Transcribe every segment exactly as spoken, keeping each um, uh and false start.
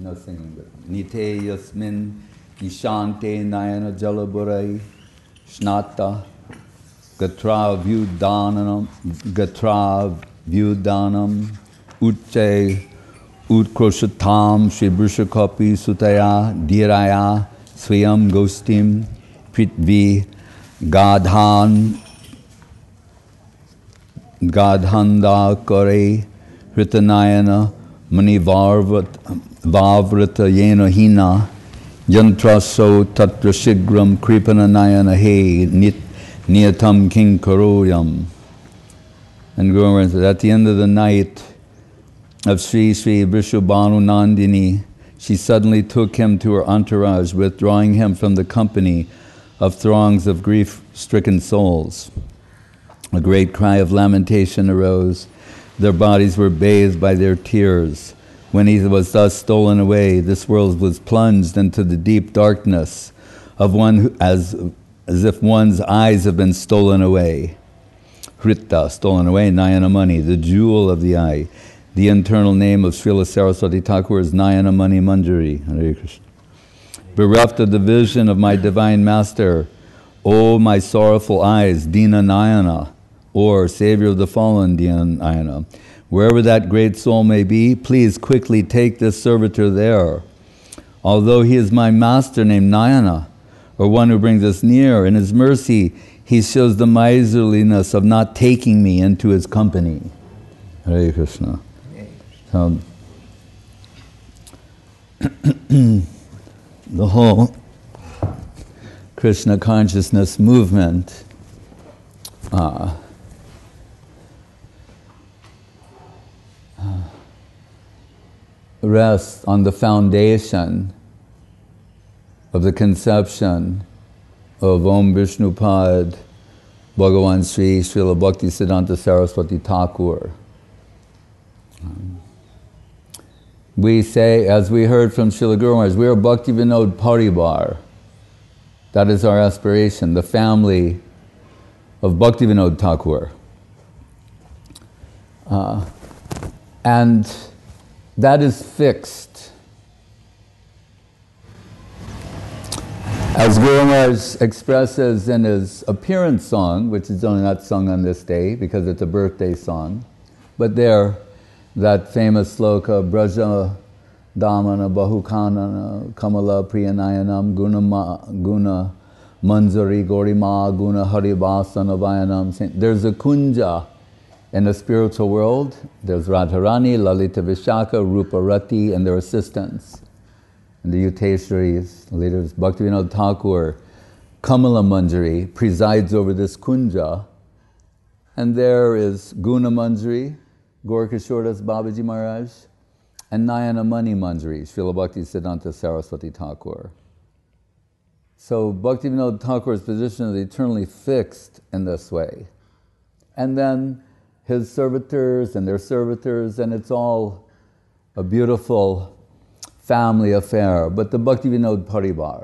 No singing. Nite yasmin ishante nayana jalaburai shnata gatra vyudanam gatra vyudanam uche utkroshatam shri brishakapi sutaya dhiraya swayam gostim prithvi gadhan gadhanda kare hritanayana manivarvat vavrata yena hina yantraso tatra shigram kripananayana he nit niyatam king karoyam. And Guru Maharaj said, at the end of the night of Sri Sri Vrishabhanu Nandini, she suddenly took him to her entourage, withdrawing him from the company of throngs of grief-stricken souls. A great cry of lamentation arose. Their bodies were bathed by their tears. When he was thus stolen away, this world was plunged into the deep darkness of one who, as, as if one's eyes have been stolen away. Hrita, stolen away, Nayanamani, the jewel of the eye. The internal name of Srila Saraswati Thakur is Nayanamani Manjari. Hare Krishna. Bereft of the vision of my divine master, O my sorrowful eyes, Dina Nayana, or Savior of the fallen, Dina Nayana, wherever that great soul may be, please quickly take this servitor there. Although he is my master named Nayana, or one who brings us near, in his mercy, he shows the miserliness of not taking me into his company. Hare Krishna. So, the whole Krishna consciousness movement uh, uh, rests on the foundation of the conception of Om Vishnupad Bhagavan Sri Srila Bhaktisiddhanta Saraswati Thakur. Um, we say, as we heard from Srila Guru Maharaj, we are Bhakti Vinod Paribar. That is our aspiration, the family of Bhakti Vinod Thakur. Uh, and that is fixed. As Guru Maharaj expresses in his appearance song, which is only not sung on this day because it's a birthday song, but there, that famous sloka, Braja Damana Bahukanana Kamala Priyanayanam Guna, guna Manjari Gorima Guna Haribasana Vayanam. There's a kunja in the spiritual world. There's Radharani, Lalita Vishaka, Rupa Rati, and their assistants. And the Yuteshwaris, leaders, Bhaktivinoda Thakur, Kamala Manjari presides over this kunja. And there is Guna Manjari, Gaurkishoras Babaji Maharaj, and Nayana Mani Manjari, Srila Bhaktisiddhanta Saraswati Thakur. So Bhaktivinoda Thakur's position is eternally fixed in this way. And then his servitors and their servitors, and it's all a beautiful family affair, but the Bhaktivinoda Paribar.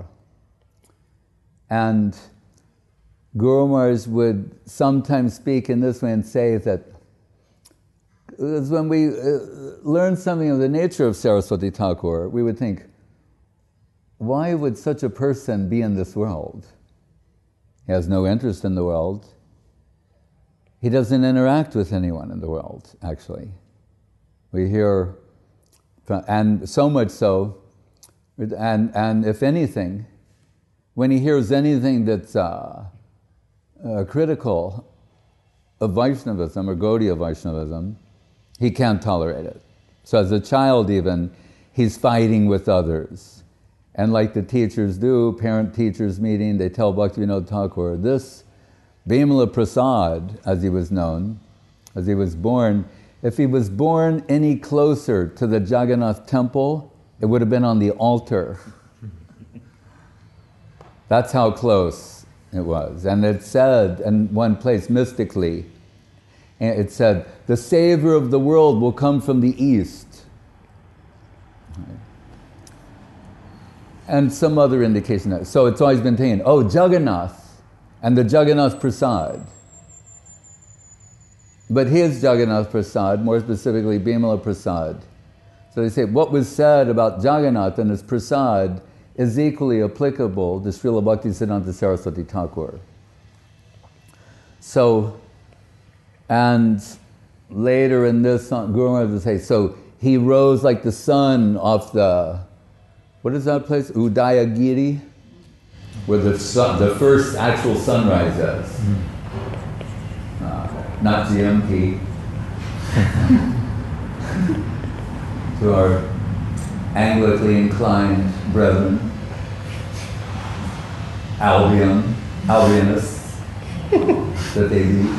And Guru Maharaj would sometimes speak in this way and say that because when we uh, learn something of the nature of Saraswati Thakur, we would think, why would such a person be in this world? He has no interest in the world. He doesn't interact with anyone in the world, actually. We hear, and so much so, and, and if anything, when he hears anything that's uh, uh, critical of Vaishnavism or Gaudiya Vaishnavism, he can't tolerate it. So as a child even, he's fighting with others. And like the teachers do, parent-teachers meeting, they tell Bhaktivinoda Thakur, this Bimala Prasad, as he was known, as he was born, if he was born any closer to the Jagannath temple, it would have been on the altar. That's how close it was. And it said in one place, mystically, it said, the Savior of the world will come from the east. And some other indication. So it's always been taken, oh, Jagannath, and the Jagannath Prasad. But his Jagannath Prasad, more specifically Bimala Prasad, So they say what was said about Jagannath and his prasad is equally applicable to Srila Bhaktisiddhanta Saraswati Thakur. So, and later in this song, Guru Maharaj will say, so he rose like the sun off the, what is that place? Udayagiri? Where the sun, the first actual sunrise is. Mm. Uh, not G M P. To our Anglically inclined brethren, Albion, Albionists, that they be.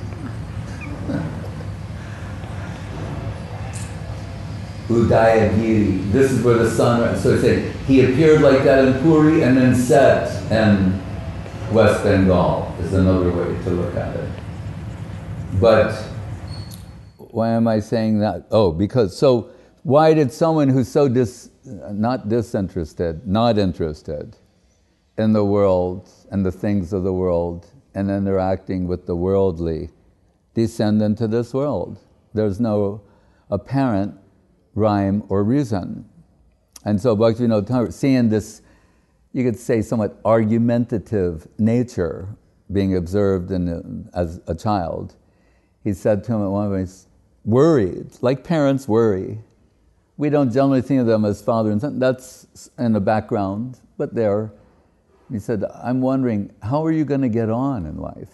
Udayagiri, this is where the sun, so it said, he appeared like that in Puri and then set in West Bengal, is another way to look at it. But why am I saying that? Oh, because, so why did someone who's so dis, not disinterested, not interested in the world and the things of the world and interacting with the worldly descend into this world? There's no apparent rhyme or reason. And so Bhaktivinoda Thakur, seeing this, you could say, somewhat argumentative nature being observed in, as a child, he said to him at one point, he's worried, like parents worry. We don't generally think of them as father and son, that's in the background, but there. He said, I'm wondering, how are you going to get on in life?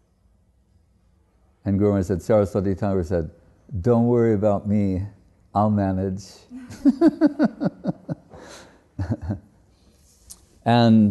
And Guru Maharaj said, Saraswati Thakur said, don't worry about me, I'll manage. And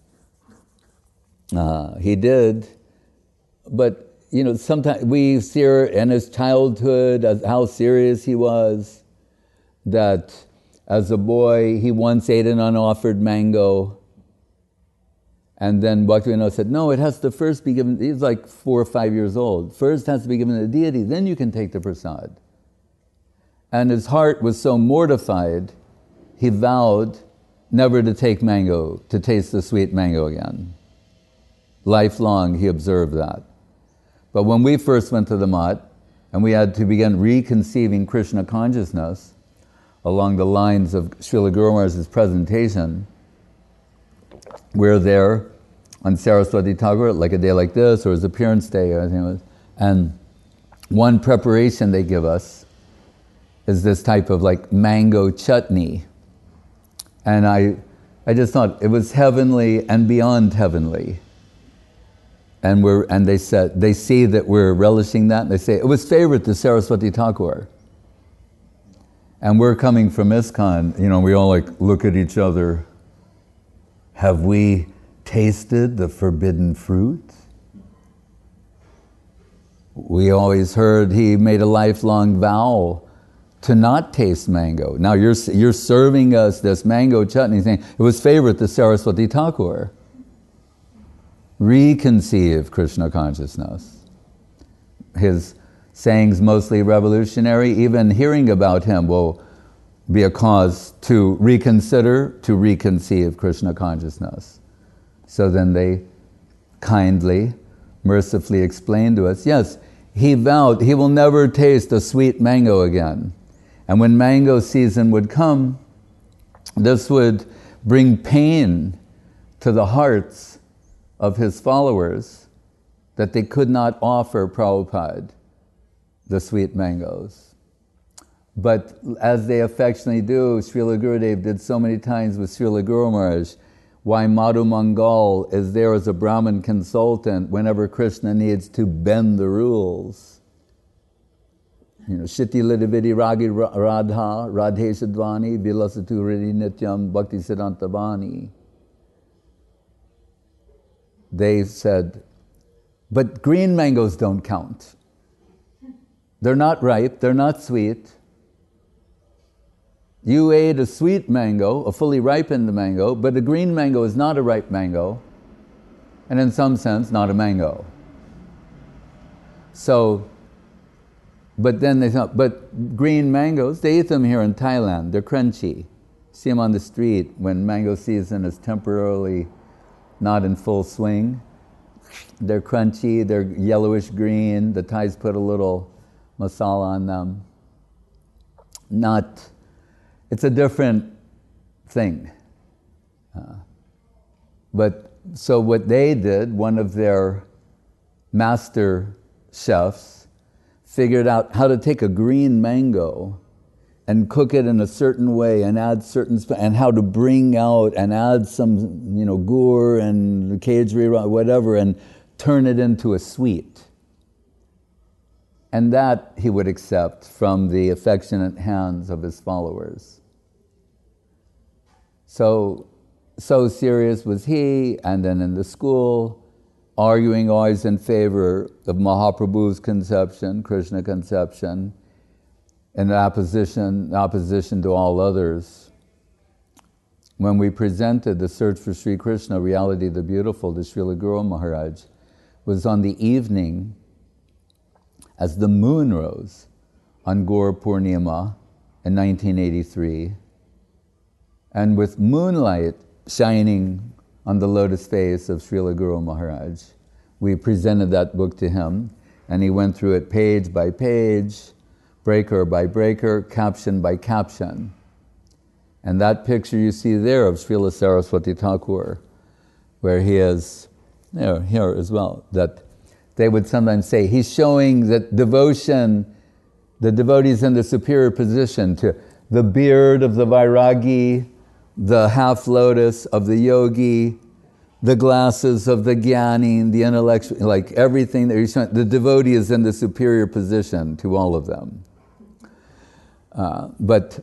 uh, he did, but you know, sometimes we see in his childhood as how serious he was, that as a boy he once ate an unoffered mango, and then Bhaktivinoda said, no, it has to first be given, he's like four or five years old, first has to be given to the deity, then you can take the prasad. And his heart was so mortified, he vowed never to take mango, to taste the sweet mango again. Lifelong he observed that. But when we first went to the Math, and we had to begin reconceiving Krishna consciousness along the lines of Srila Guru Maharaj's presentation, we're there on Saraswati Thakur, like a day like this, or his appearance day, I think it was, and one preparation they give us is this type of like mango chutney. And I, I just thought it was heavenly and beyond heavenly. And we're and they said they see that we're relishing that, and they say it was favorite to Saraswati Thakur. And we're coming from ISKCON, you know, we all like look at each other. Have we tasted the forbidden fruit? We always heard he made a lifelong vow to not taste mango. Now you're you're serving us this mango chutney thing. It was favorite to Saraswati Thakur. Reconceive Krishna consciousness. His sayings mostly revolutionary. Even hearing about him will be a cause to reconsider, to reconceive Krishna consciousness. So then they kindly, mercifully explain to us, yes, he vowed he will never taste a sweet mango again. And when mango season would come, this would bring pain to the hearts of his followers, that they could not offer Prabhupada the sweet mangoes. But as they affectionately do, Srila Gurudev did so many times with Srila Guru Maharaj, why Madhu Mangal is there as a Brahmin consultant whenever Krishna needs to bend the rules. You know, Shiti Lidavidi Ragi Radha, Radhe Sadvani, Vilasatu Ridi Nityam, Bhakti Siddhanta Bani. They said, but green mangoes don't count. They're not ripe, they're not sweet. You ate a sweet mango, a fully ripened mango, but a green mango is not a ripe mango, and in some sense, not a mango. So, but then they thought, but green mangoes, they eat them here in Thailand, they're crunchy. See them on the street when mango season is temporarily not in full swing. They're crunchy, they're yellowish green, the Thais put a little masala on them. Not it's a different thing. Uh, but so what they did, one of their master chefs figured out how to take a green mango and cook it in a certain way and add certain, sp- and how to bring out and add some, you know, gur and kejri, whatever, and turn it into a sweet. And that he would accept from the affectionate hands of his followers. So, so serious was he, and then in the school, arguing always in favor of Mahaprabhu's conception, Krishna conception, in opposition, opposition to all others. When we presented the Search for Sri Krishna, Reality the Beautiful, to Srila Guru Maharaj, was on the evening as the moon rose on Gaur Purnima in nineteen eighty-three, and with moonlight shining on the lotus face of Srila Guru Maharaj, we presented that book to him, and he went through it page by page, breaker by breaker, caption by caption. And that picture you see there of Srila Saraswati Thakur, where he is, there, here as well, that they would sometimes say, he's showing that devotion, the devotees in the superior position to the beard of the Vairagi, the half lotus of the yogi, the glasses of the jnani, the intellectual, like everything that he's showing, the devotee is in the superior position to all of them. Uh, but,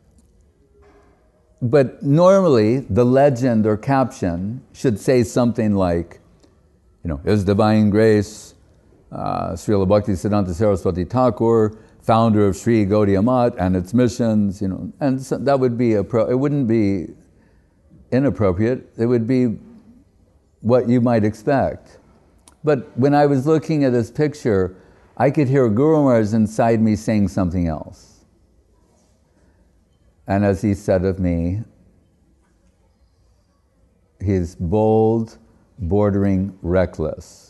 but normally the legend or caption should say something like, you know, His Divine Grace, uh, Srila Bhaktisiddhanta Saraswati Thakur, founder of Sri Gaudiya Math and its missions, you know, and so that would be, appro- it wouldn't be inappropriate, it would be what you might expect. But when I was looking at this picture, I could hear Guru Maharaj inside me saying something else. And as he said of me, he's bold, bordering reckless.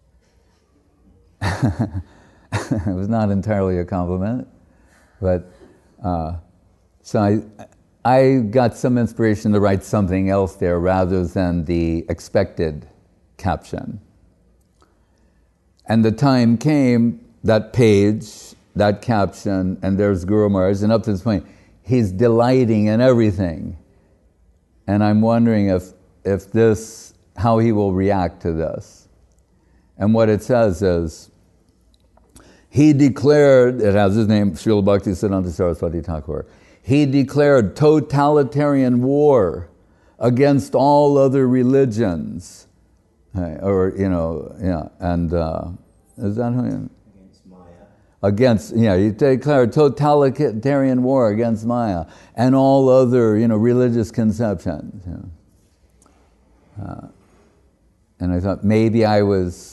It was not entirely a compliment, but uh, so I, I got some inspiration to write something else there rather than the expected caption. And the time came, that page, that caption, and there's Guru Maharaj, and up to this point, he's delighting in everything. And I'm wondering if, if this, how he will react to this. And what it says is, he declared, it has his name, Srila Bhaktisiddhanta Saraswati Thakur, he declared totalitarian war against all other religions. Or, you know, yeah, and uh, is that who? Against Maya. Against, yeah, he declared totalitarian war against Maya and all other, you know, religious conceptions. You know. uh, and I thought maybe I was,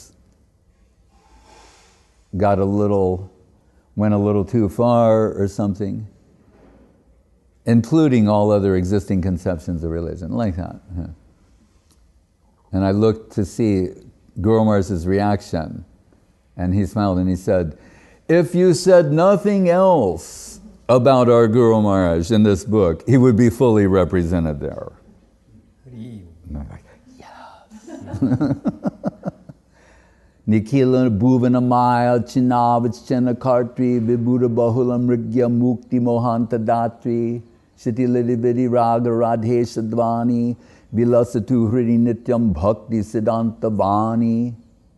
got a little, went a little too far or something, including all other existing conceptions of religion, like that. Yeah. And I looked to see Guru Maharaj's reaction, and he smiled and he said, if you said nothing else about our Guru Maharaj in this book, he would be fully represented there. And I'm like, yes. Nikhila Bhuvana Maya Chinavachana Kartri Vibhuda Bahula Mrigya Mukti Mohanta Datri Shiti Lidi Vidi Raga Radhe Sadvani Vilasatu Hridi Nityam Bhakti Siddhanta Vani.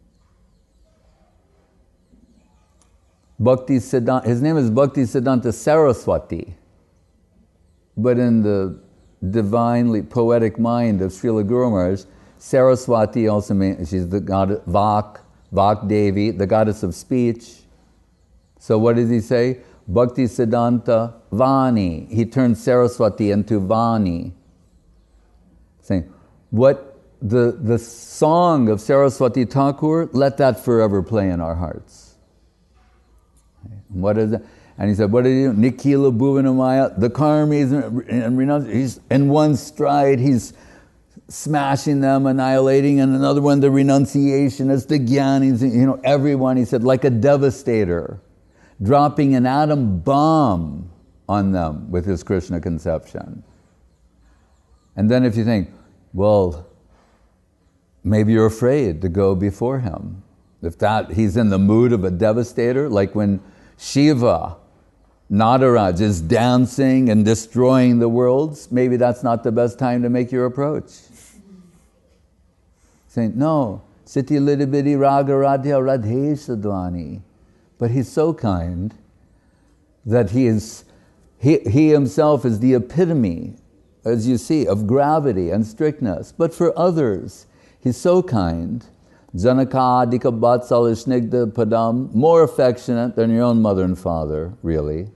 Bhakti Siddhanta, his name is Bhakti Siddhanta Saraswati, but in the divinely poetic mind of Srila Guru Maharaj, Saraswati also means, she's the goddess, Vak, Vak Devi, the goddess of speech. So what does he say? Bhakti Siddhanta Vani. He turns Saraswati into Vani. Saying, what the, the song of Saraswati Thakur, let that forever play in our hearts. What is it? And he said, what did he do? Nikhila Bhuvanamaya, the karmis and he's in one stride, he's smashing them, annihilating, and another one, the renunciationists, the jnanis, you know, everyone, he said, like a devastator, dropping an atom bomb on them with his Krishna conception. And then if you think, well, maybe you're afraid to go before him. If that he's in the mood of a devastator, like when Shiva, Nataraj, is dancing and destroying the worlds, maybe that's not the best time to make your approach. Saying, no, Siti Lidibidi Ragaradhya Radhe Sadhvani. But he's so kind that he is he, he himself is the epitome, as you see, of gravity and strictness. But for others, he's so kind. Janakadika Vatsala Snigdha Padam, more affectionate than your own mother and father, really.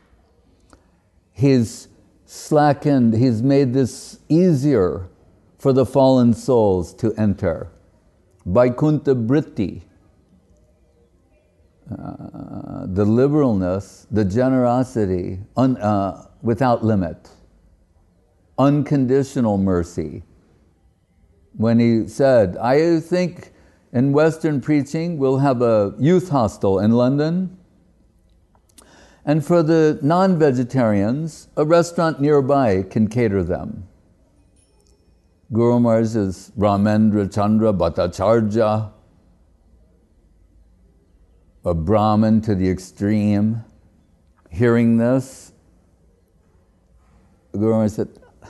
He's slackened, he's made this easier for the fallen souls to enter. Vaikuntha Vritti, uh, the liberalness, the generosity, un, uh, without limit, unconditional mercy. When he said, I think in Western preaching we'll have a youth hostel in London, and for the non-vegetarians, a restaurant nearby can cater them. Guru Maharaj is Ramendra Chandra Bhattacharya, a Brahmin to the extreme. Hearing this, Guru Maharaj said,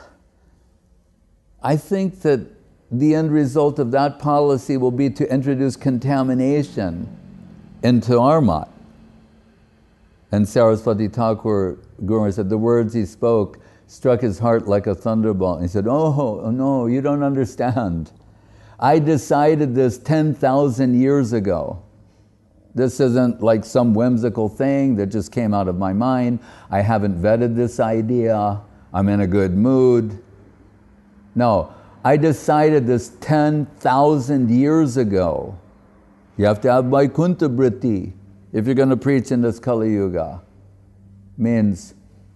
I think that the end result of that policy will be to introduce contamination into our mat. And Saraswati Thakur, Guru Maharaj said, the words he spoke struck his heart like a thunderbolt. He said, oh, no, you don't understand. I decided this ten thousand years ago. This isn't like some whimsical thing that just came out of my mind. I haven't vetted this idea. I'm in a good mood. No, I decided this ten thousand years ago. You have to have Vaikuntha Vritti if you're going to preach in this Kali Yuga. Means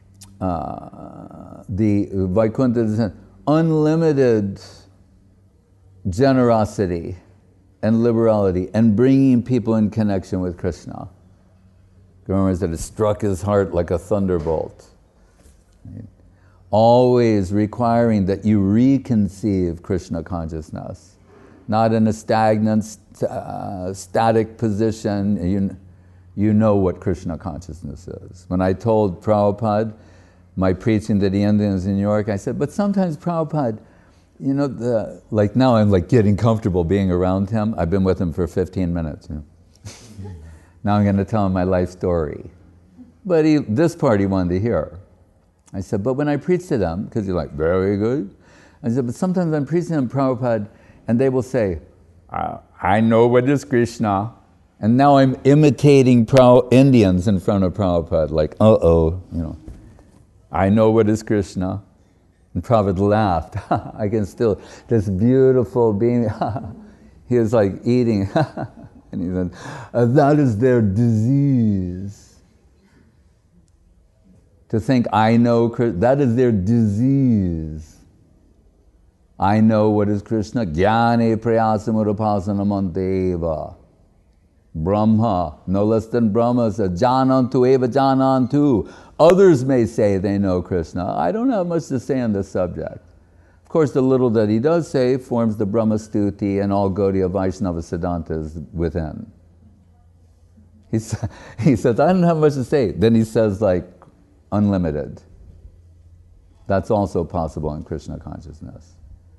uh, the Vaikuntha is unlimited generosity and liberality and bringing people in connection with Krishna. Guru said it struck his heart like a thunderbolt. Right? Always requiring that you reconceive Krishna consciousness, not in a stagnant, uh, static position. You, you know what Krishna consciousness is. When I told Prabhupada my preaching to the Indians in New York, I said, but sometimes Prabhupada, you know, the, like now I'm like getting comfortable being around him. I've been with him for fifteen minutes. You know? Now I'm going to tell him my life story. But he, this part he wanted to hear. I said, but when I preach to them, because you're like, very good. I said, but sometimes I'm preaching to them, Prabhupada, and they will say, uh, I know what is Krishna. And now I'm imitating Pra- Indians in front of Prabhupada, like, uh-oh, you know, I know what is Krishna. And Prabhupada laughed. I can still, this beautiful being, he was like eating. And he said, uh, that is their disease. To think, I know, that is their disease. I know what is Krishna. Jnane prayasamurupasana manteva. Brahma, no less than Brahma says, Janantu eva janantu. Others may say they know Krishna. I don't have much to say on this subject. Of course, the little that he does say forms the Brahma Stuti and all Gaudiya Vaishnava Siddhantas within. He, he says, I don't have much to say. Then he says, like, unlimited. That's also possible in Krishna consciousness.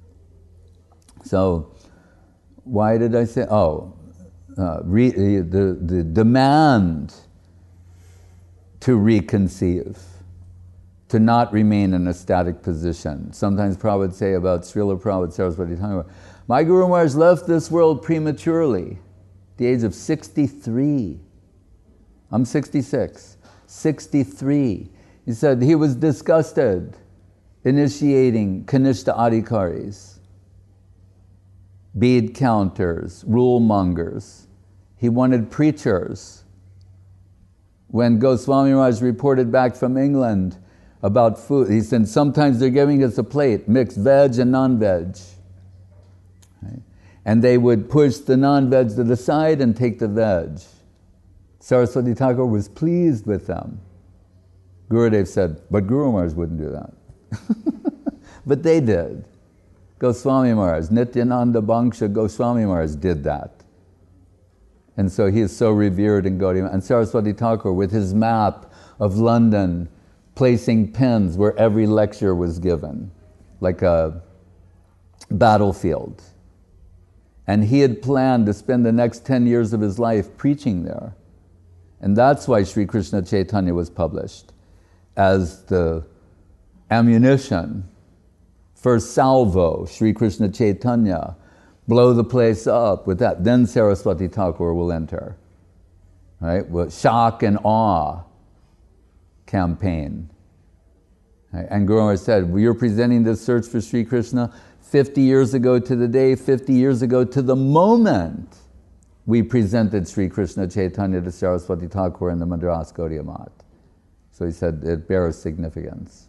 So, why did I say, oh, uh, re, the, the demand to reconceive, to not remain in a static position. Sometimes Prabhupada would say about Srila Prabhupada Saraswati Thakur, my Guru Maharaj left this world prematurely, at the age of sixty-three. I'm sixty-six. sixty-three. He said he was disgusted initiating Kanishta Adhikaris, bead counters, rule mongers. He wanted preachers. When Goswami Maharaj reported back from England about food, he said sometimes they're giving us a plate, mixed veg and non-veg. Right? And they would push the non-veg to the side and take the veg. Saraswati Thakur was pleased with them. Gurudev said, but Guru Maharaj wouldn't do that. But they did. Goswami Maharaj, Nityananda Bhangsha Goswami Maharaj did that. And so he is so revered in Gaudiya. And Saraswati Thakur, with his map of London, placing pins where every lecture was given, like a battlefield. And he had planned to spend the next ten years of his life preaching there. And that's why Sri Krishna Chaitanya was published, as the ammunition for salvo, Sri Krishna Chaitanya, blow the place up with that. Then Saraswati Thakur will enter, right? With shock and awe campaign. Right? And Guru Maharaj said, well, you're presenting this search for Sri Krishna fifty years ago to the day, fifty years ago to the moment we presented Sri Krishna Chaitanya to Saraswati Thakur in the Madras Gaudiya Math. So he said it bears significance.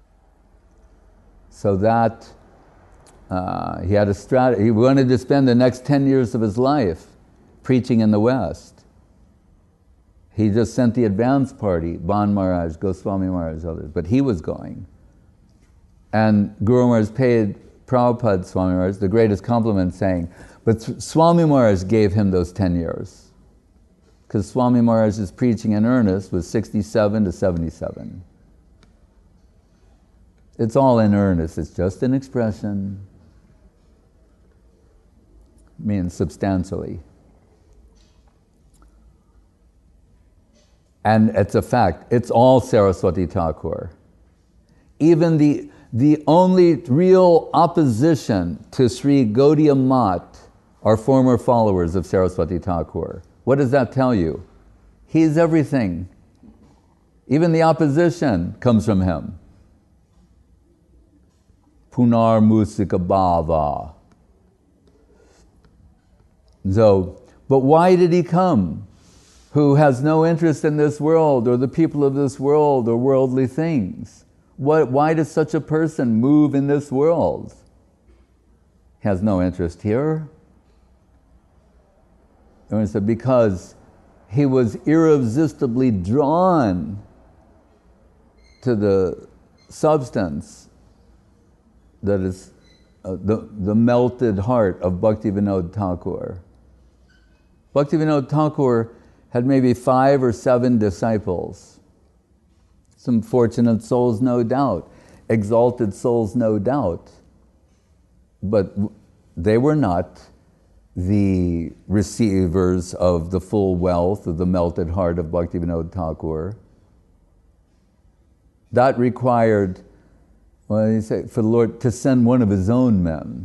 So that, uh, he had a strategy. He wanted to spend the next ten years of his life preaching in the West. He just sent the advance party, Ban Maharaj, Goswami Maharaj, others, but he was going. And Guru Maharaj paid Prabhupada Swami Maharaj the greatest compliment, saying, but Swami Maharaj gave him those ten years. Because Swami Maharaj's preaching in earnest was sixty-seven to seventy-seven. It's all in earnest, it's just an expression. It means substantially. And it's a fact, it's all Saraswati Thakur. Even the, the only real opposition to Sri Gaudiya Math are former followers of Saraswati Thakur. What does that tell you? He's everything. Even the opposition comes from him. Punar Musika Bhava. So, but why did he come? Who has no interest in this world or the people of this world or worldly things? What, why does such a person move in this world? He has no interest here. And said because he was irresistibly drawn to the substance that is uh, the, the melted heart of Bhaktivinoda Thakur. Bhaktivinoda Thakur had maybe five or seven disciples. Some fortunate souls, no doubt. Exalted souls, no doubt. But they were not the receivers of the full wealth of the melted heart of Bhaktivinoda Thakur. That required, well, you say, for the Lord to send one of his own men,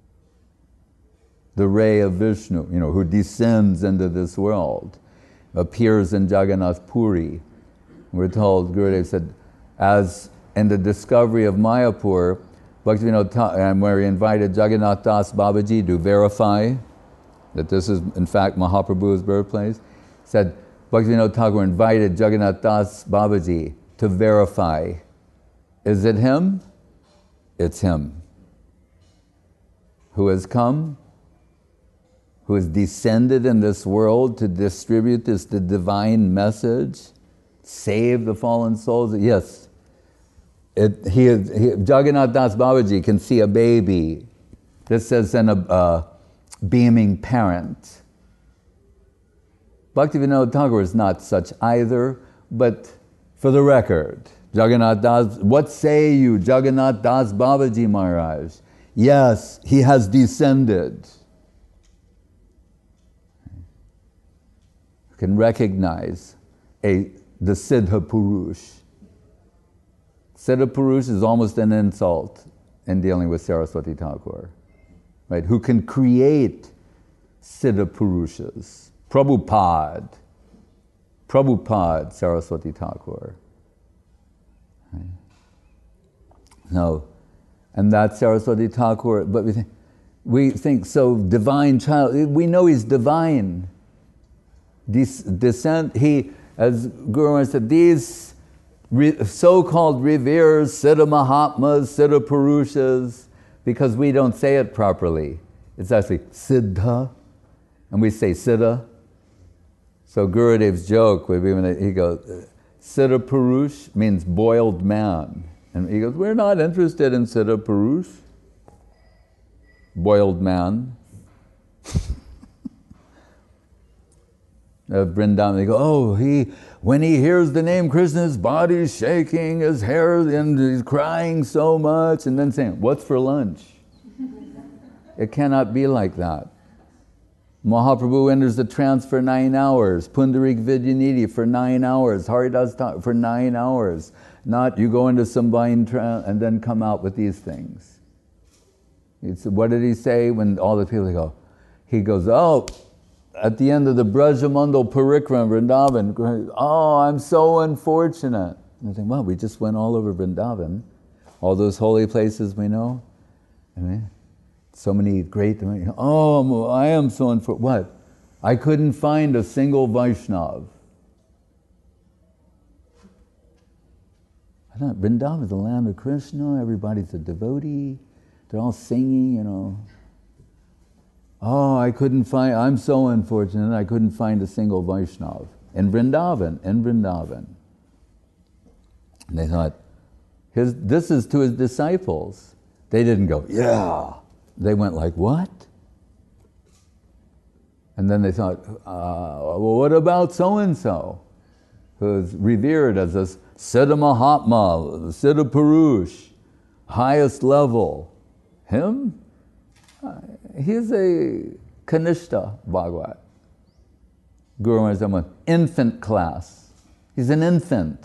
the ray of Vishnu, you know, who descends into this world, appears in Jagannath Puri. We're told, Gurudev said, as in the discovery of Mayapur, Bhaktivinoda Thakur, and where he invited Jagannath Das Babaji to verify that this is in fact Mahaprabhu's birthplace, said Bhaktivinoda Thakur invited Jagannath Das Babaji to verify, is it him? It's him. Who has come, who has descended in this world to distribute this the divine message, save the fallen souls. Yes, it, he, is, he Jagannath Das Babaji can see a baby. This says in a uh, beaming parent. Bhaktivinoda Thakur is not such either, but for the record, Jagannath Das, what say you, Jagannath Das Babaji Maharaj? Yes, he has descended. You can recognize a, the Siddha Purush. Siddha Purush is almost an insult in dealing with Saraswati Thakur. Right, who can create Siddha Purushas. Prabhupada. Prabhupada Saraswati Thakur. Right. No. And that's Saraswati Thakur, but we think, we think so divine child, we know he's divine. Des- descent, he, as Guru Maharaj said, these re- so-called revered Siddha Mahatmas, Siddha Purushas, because we don't say it properly. It's actually Siddha, and we say Siddha. So Gurudev's joke would be when he goes, Siddha Purush means boiled man. And he goes, we're not interested in Siddha Purush. Boiled man. Of Vrindavan, they go, oh, he, when he hears the name Krishna, his body's shaking, his hair, and he's crying so much, and then saying, what's for lunch? It cannot be like that. Mahaprabhu enters the trance for nine hours, Pundarik Vidyanidhi for nine hours, Haridas talk for nine hours. Not you go into Sambhain trance and then come out with these things. It's, what did he say when all the people go? He goes, oh, at the end of the Brajamandal Parikram, Vrindavan, oh, I'm so unfortunate. And I think, well, we just went all over Vrindavan, all those holy places we know. I mean, so many great, oh, I am so unfortunate. What? I couldn't find a single Vaishnav. I thought, Vrindavan is the land of Krishna, everybody's a devotee, they're all singing, you know. Oh, I couldn't find, I'm so unfortunate, I couldn't find a single Vaishnav. In Vrindavan, in Vrindavan. And they thought, his, this is to his disciples. They didn't go, yeah. They went like, what? And then they thought, uh, well, what about so-and-so, who's revered as a Siddha Mahatma, Siddha Purush, highest level. Him? Uh, he's a Kanishta Bhagavat. Guru Maharaj said, infant class. He's an infant.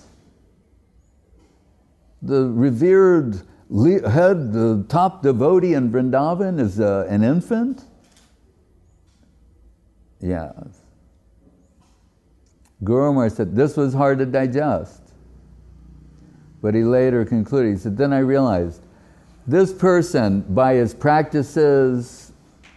The revered head, the top devotee in Vrindavan is uh, an infant? Yes. Guru Maharaj said, this was hard to digest. But he later concluded, he said, then I realized, this person, by his practices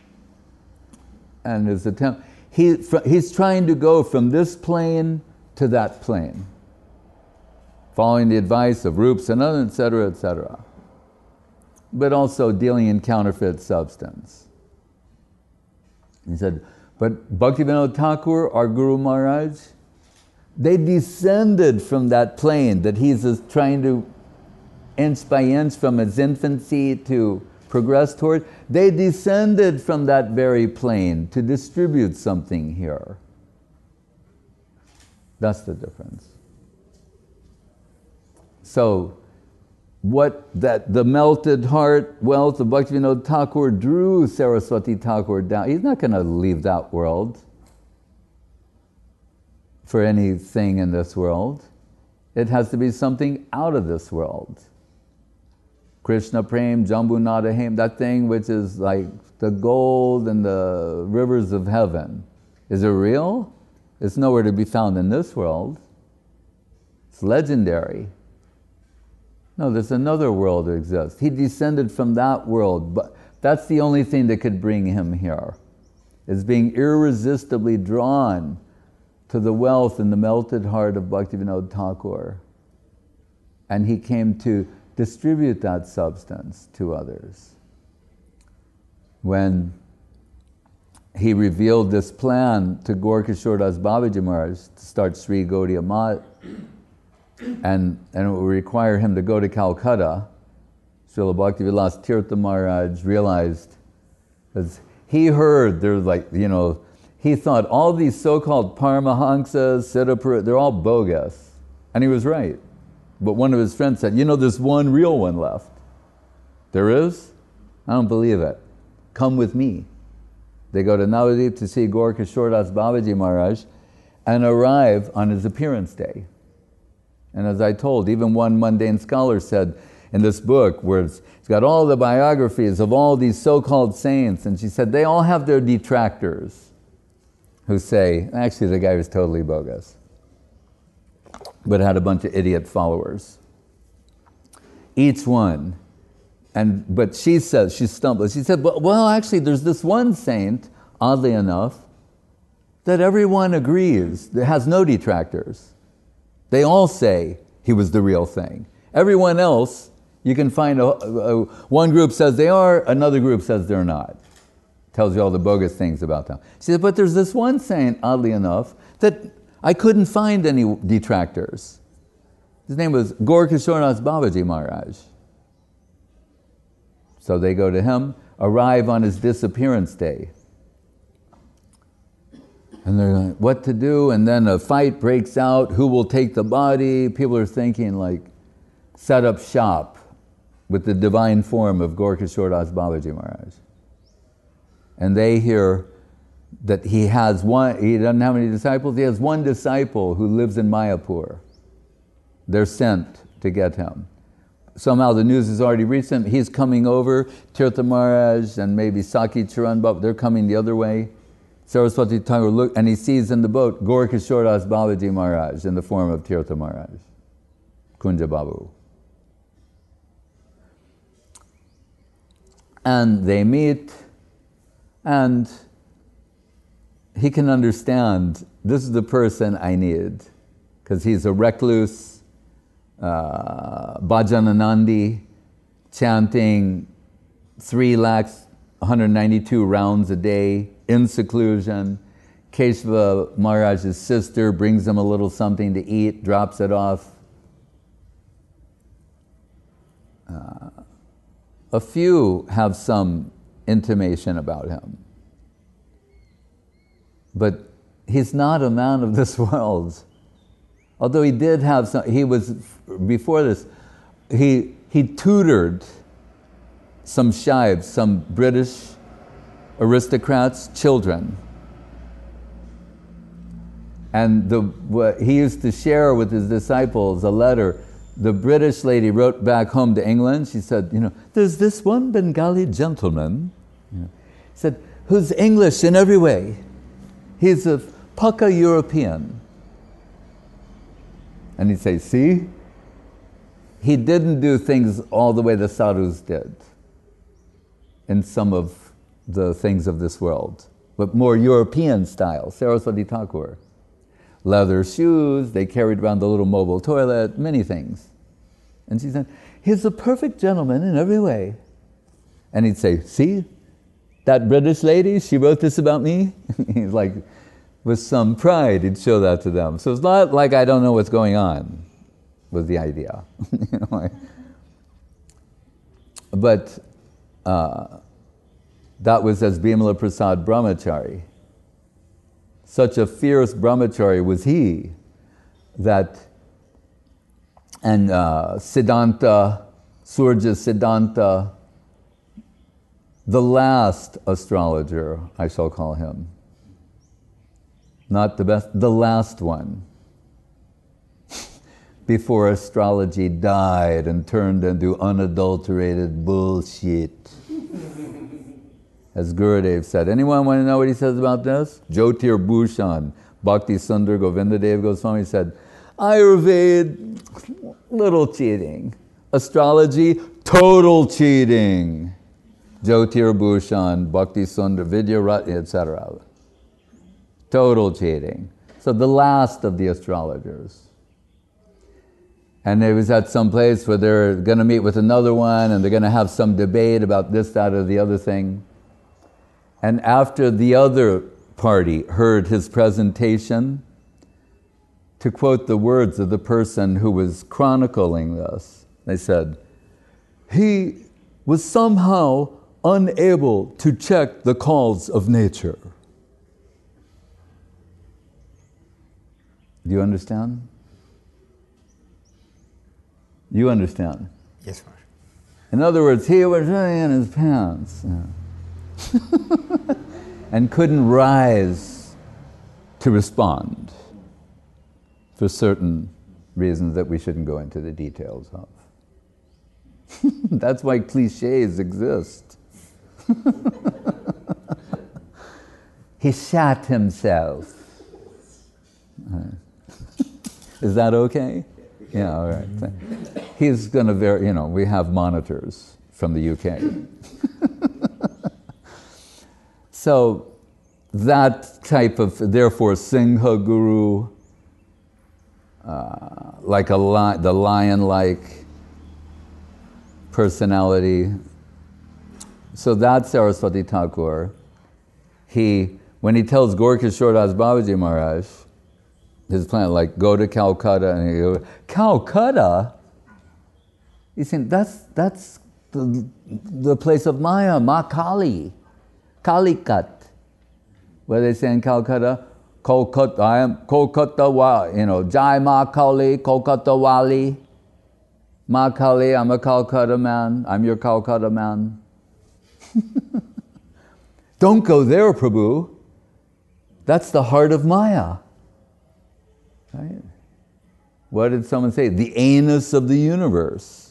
and his attempt, he, he's trying to go from this plane to that plane, following the advice of Rup Sanatana, et cetera, et cetera. But also dealing in counterfeit substance. He said, but Bhaktivinoda Thakur, our Guru Maharaj, they descended from that plane that he's just trying to inch by inch from his infancy to progress toward. They descended from that very plane to distribute something here. That's the difference. So, what that the melted heart wealth of Bhaktivinoda Thakur drew Saraswati Thakur down. He's not going to leave that world for anything in this world. It has to be something out of this world. Krishna Prem, Jambu Nadahem, that thing which is like the gold and the rivers of heaven. Is it real? It's nowhere to be found in this world. It's legendary. No, there's another world that exists. He descended from that world, but that's the only thing that could bring him here, is being irresistibly drawn to the wealth and the melted heart of Bhaktivinoda Thakur. And he came to distribute that substance to others. When he revealed this plan to Gaurkishore Das Babaji Maharaj to start Sri Gaudiya Math, and, and it would require him to go to Calcutta, Srila Bhaktivilas Tirtha Maharaj realized, as he heard, there's like, you know, he thought all these so-called Paramahansas, Siddhapura, they're all bogus. And he was right. But one of his friends said, you know, there's one real one left. There is? I don't believe it. Come with me. They go to Navadip to see Gaurkishore Das Babaji Maharaj and arrive on his appearance day. And as I told, even one mundane scholar said in this book, where it's, it's got all the biographies of all these so-called saints, and she said they all have their detractors who say, actually the guy was totally bogus, but had a bunch of idiot followers. Each one. And but she says, she stumbled. She said, well, well, actually, there's this one saint, oddly enough, that everyone agrees, that has no detractors. They all say he was the real thing. Everyone else, you can find, a, a, one group says they are, another group says they're not. Tells you all the bogus things about them. She said, but there's this one saint, oddly enough, that I couldn't find any detractors. His name was Gaura-Kishora Babaji Maharaj. So they go to him, arrive on his disappearance day. And they're like, what to do? And then a fight breaks out. Who will take the body? People are thinking like, set up shop with the divine form of Gaura-Kishora Babaji Maharaj. And they hear that he has one, he doesn't have any disciples, he has one disciple who lives in Mayapur. They're sent to get him. Somehow the news has already reached him. He's coming over, Tirtha Maharaj and maybe Saki Charan Baba, they're coming the other way. Saraswati Thakur look, and he sees in the boat Gaura-Kishora Babaji Maharaj in the form of Tirtha Maharaj, Kunja Babu. And they meet, and he can understand, this is the person I need, because he's a recluse, uh, Bhajananandi, chanting three lakhs, one hundred ninety-two rounds a day, in seclusion. Keshava Maharaj's sister brings him a little something to eat, drops it off. Uh, a few have some intimation about him. But he's not a man of this world. Although he did have some, he was, before this, he, he tutored some Shaibs, some British aristocrats' children. And the, what he used to share with his disciples a letter. The British lady wrote back home to England. She said, you know, there's this one Bengali gentleman, you know, said, who's English in every way. He's a Pukka European. And he'd say, see? He didn't do things all the way the sadhus did in some of the things of this world, but more European style, Saraswati Thakur. Leather shoes, they carried around the little mobile toilet, many things. And she said, he's a perfect gentleman in every way. And he'd say, see? That British lady, she wrote this about me. He's like, with some pride, he'd show that to them. So it's not like I don't know what's going on, was the idea. You know, but uh, that was as Bimala Prasad Brahmachari. Such a fierce brahmachari was he that, and uh, Siddhanta, Surja Siddhanta, the last astrologer, I shall call him. Not the best, the last one. Before astrology died and turned into unadulterated bullshit. As Gurudev said. Anyone want to know what he says about this? Jyotir Bhushan, Bhakti Sundar Govindadev Goswami said, Ayurveda, little cheating. Astrology, total cheating. Jyotir Bhushan, Bhakti Sundar, Vidya Ratna, et cetera. Total cheating. So the last of the astrologers. And they was at some place where they're going to meet with another one and they're going to have some debate about this, that, or the other thing. And after the other party heard his presentation, to quote the words of the person who was chronicling this, they said, he was somehow unable to check the calls of nature. Do you understand? You understand? Yes, sir. In other words, he was really in his pants. Yeah. And couldn't rise to respond for certain reasons that we shouldn't go into the details of. That's why cliches exist. He shat himself. Is that okay? Yeah, all right. He's going to, ver- you know, we have monitors from the U K. So that type of, therefore, Singha Guru, uh, like a li- the lion-like personality. So that's Saraswati Thakur. He, when he tells Gaura-Kishora Babaji Maharaj, his plan, like go to Calcutta, and he go, Calcutta? He's saying, that's, that's the, the place of Maya, Ma Kali, Kalikat. Where they say in Calcutta, Kolkata, I am Kolkata, wa, you know, Jai Ma Kali, Kolkata Wali. Ma Kali, I'm a Calcutta man, I'm your Calcutta man. Don't go there, Prabhu. That's the heart of Maya. Right? What did someone say? The anus of the universe.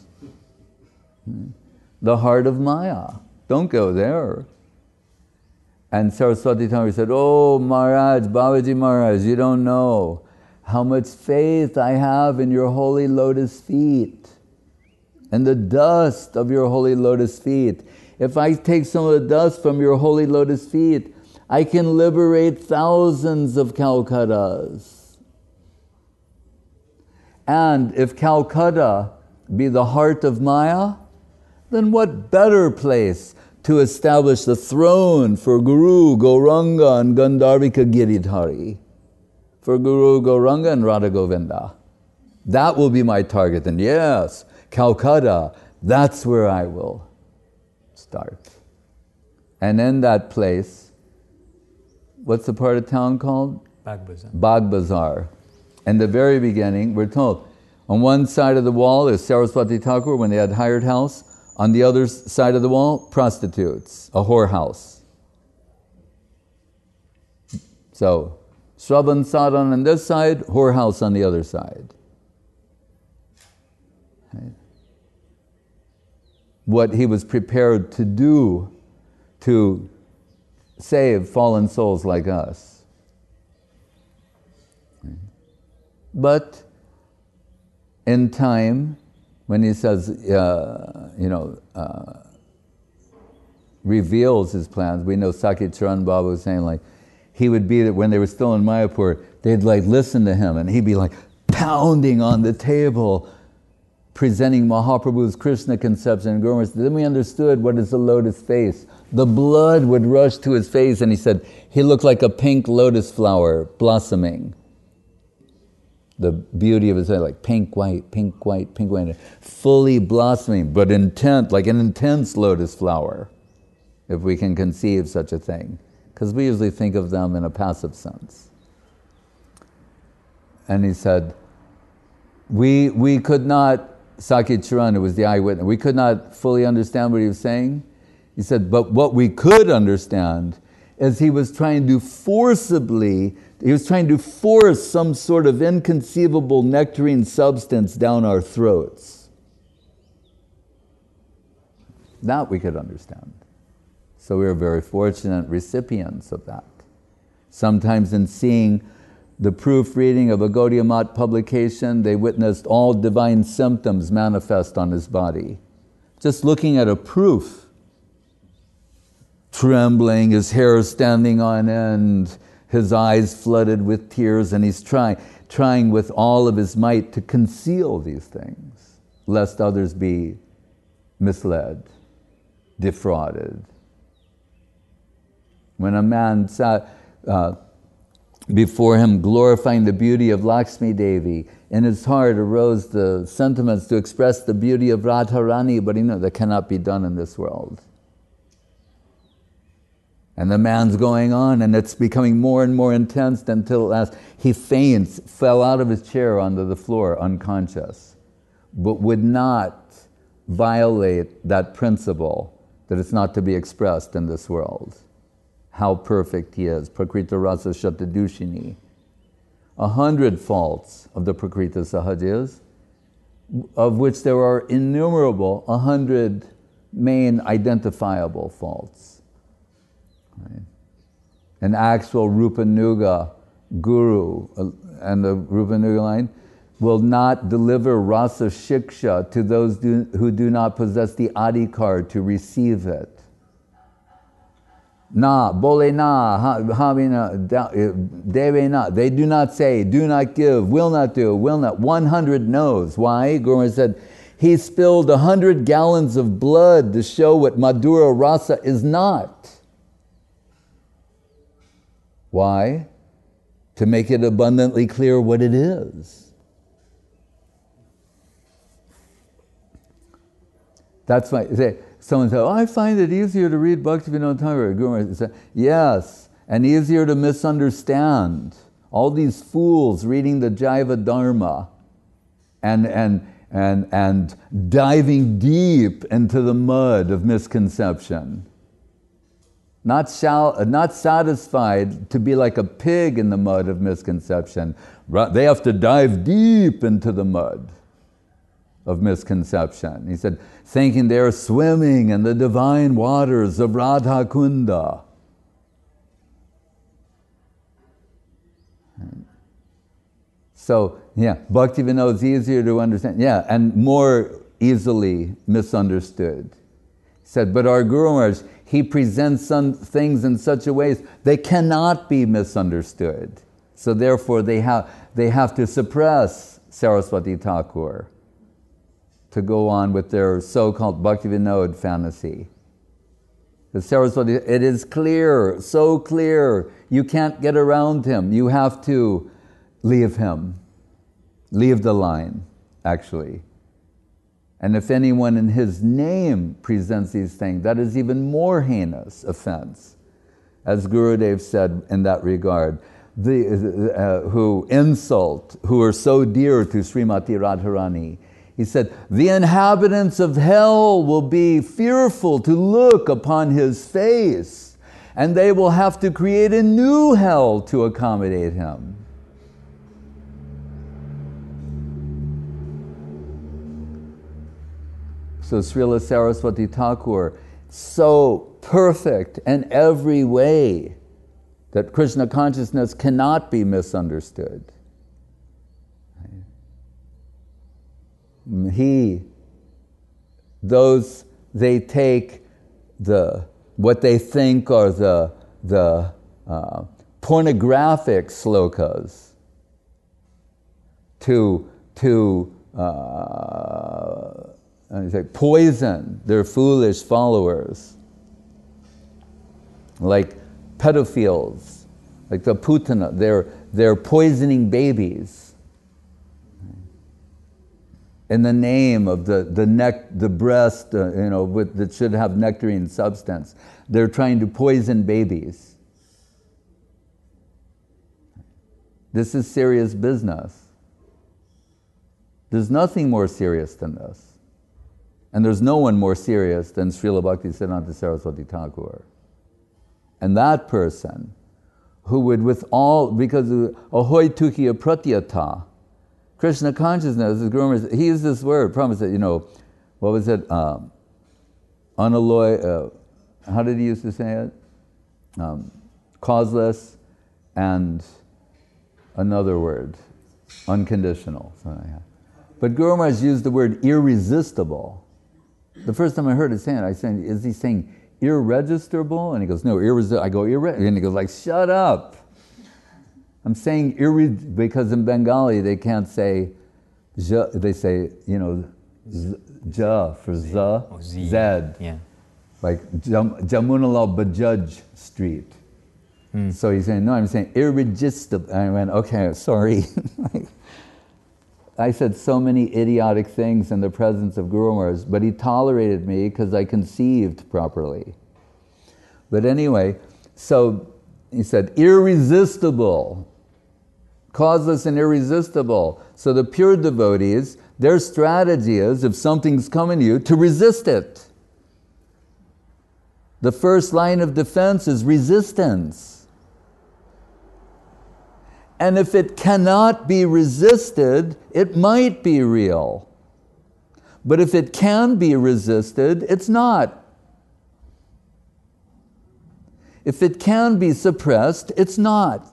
The heart of Maya. Don't go there. And Saraswati Thakur said, oh Maharaj, Babaji Maharaj, you don't know how much faith I have in your holy lotus feet and the dust of your holy lotus feet. If I take some of the dust from your holy lotus feet, I can liberate thousands of Calcuttas. And if Calcutta be the heart of Maya, then what better place to establish the throne for Guru, Gauranga and Gandharvika Giridhari, for Guru, Gauranga and Radha Govinda. That will be my target. And yes, Calcutta, that's where I will start. And in that place, what's the part of town called? Bag Bazaar. Bag Bazaar. In the very beginning, we're told, on one side of the wall is Saraswati Thakur when they had hired house. On the other side of the wall, prostitutes, a whorehouse. So, Shravan Sadhan on this side, whorehouse on the other side. Right? What he was prepared to do to save fallen souls like us. Right? But in time, when he says, uh, you know, uh, reveals his plans, we know Sakya Charan Baba was saying, like, he would be that when they were still in Mayapur, they'd like listen to him, and he'd be like pounding on the table, presenting Mahaprabhu's Krishna conception. And Guru said, then we understood what is the lotus face. The blood would rush to his face, and he said he looked like a pink lotus flower blossoming. The beauty of his head, like pink, white, pink, white, pink, white, fully blossoming, but intent, like an intense lotus flower, if we can conceive such a thing. Because we usually think of them in a passive sense. And he said, we we could not, Sakya Charan, who was the eyewitness, we could not fully understand what he was saying. He said, but what we could understand is he was trying to forcibly He was trying to force some sort of inconceivable nectarine substance down our throats. That we could understand. So we were very fortunate recipients of that. Sometimes in seeing the proofreading of a Gaudiya Math publication, they witnessed all divine symptoms manifest on his body. Just looking at a proof, trembling, his hair standing on end, his eyes flooded with tears, and he's trying, trying with all of his might to conceal these things, lest others be misled, defrauded. When a man sat uh, before him glorifying the beauty of Lakshmi Devi, in his heart arose the sentiments to express the beauty of Radharani, but you know, that cannot be done in this world. And the man's going on, and it's becoming more and more intense until at last he faints, fell out of his chair onto the floor unconscious, but would not violate that principle that it's not to be expressed in this world. How perfect he is, Prakrita Rasa Shatadushini. A hundred faults of the Prakrita Sahajas, of which there are innumerable, a hundred main identifiable faults. Right. An actual Rupanuga guru, uh, and the Rupanuga line, will not deliver rasa shiksha to those do, who do not possess the adhikar to receive it. Na, bole na, havina, deve na. They do not say, do not give, will not do, will not. one hundred no's. Why? Guru said, he spilled a hundred gallons of blood to show what Madhura Rasa is not. Why? to make it abundantly clear what it is. That's why someone said, oh, I find it easier to read Bhaktivinoda Thakur. Guru said, yes, and easier to misunderstand. All these fools reading the Jaiva Dharma and, and, and, and diving deep into the mud of misconception. Not, shall, not satisfied to be like a pig in the mud of misconception. They have to dive deep into the mud of misconception. He said, thinking they're swimming in the divine waters of Radha Kunda. So, yeah, Bhaktivinoda is easier to understand. Yeah, and more easily misunderstood. He said, but our Guru Maharaj, he presents some things in such a way they cannot be misunderstood. So therefore they have, they have to suppress Saraswati Thakur to go on with their so-called Bhaktivinoda fantasy. The Saraswati, it is clear, so clear, you can't get around him. You have to leave him. Leave the line, actually. And if anyone in his name presents these things, that is even more heinous offense. As Gurudev said in that regard, the, uh, who insult, who are so dear to Srimati Radharani. He said, the inhabitants of hell will be fearful to look upon his face, and they will have to create a new hell to accommodate him. So Srila Saraswati Thakur, so perfect in every way that Krishna consciousness cannot be misunderstood. He, those, they take the, what they think are the, the uh, pornographic slokas to, to uh, and say, poison their foolish followers, like pedophiles, like the putana. They're they're poisoning babies in the name of the the neck, the breast, uh, you know, with, that should have nectarine substance. They're trying to poison babies. This is serious business. There's nothing more serious than this. And there's no one more serious than Srila Bhaktisiddhanta Saraswati Thakur. And that person, who would with all, because of ahoy tukhiya pratyata, Krishna consciousness, as Guru Maharaj, he used this word, promise that, you know, what was it? Um, unalloy, uh, how did he used to say it? Um, causeless and another word, unconditional. But Guru Maharaj used the word irresistible. The first time I heard it saying it, I said, is he saying irregistrable? And he goes, no, irresistible. I go, irre-. And he goes like, shut up. I'm saying irre, because in Bengali they can't say, ja, they say, you know, z, ja for za, oh, z. Zed. Yeah. Like Jam, Jamunalal Bajaj Street. Mm. So he's saying, no, I'm saying irresistible. And I went, okay, sorry. I said so many idiotic things in the presence of Guru Maharaj, but he tolerated me because I conceived properly. But anyway, so he said, irresistible, causeless and irresistible. So the pure devotees, their strategy is, if something's coming to you, to resist it. The first line of defense is resistance. And if it cannot be resisted, it might be real. But if it can be resisted, it's not. If it can be suppressed, it's not.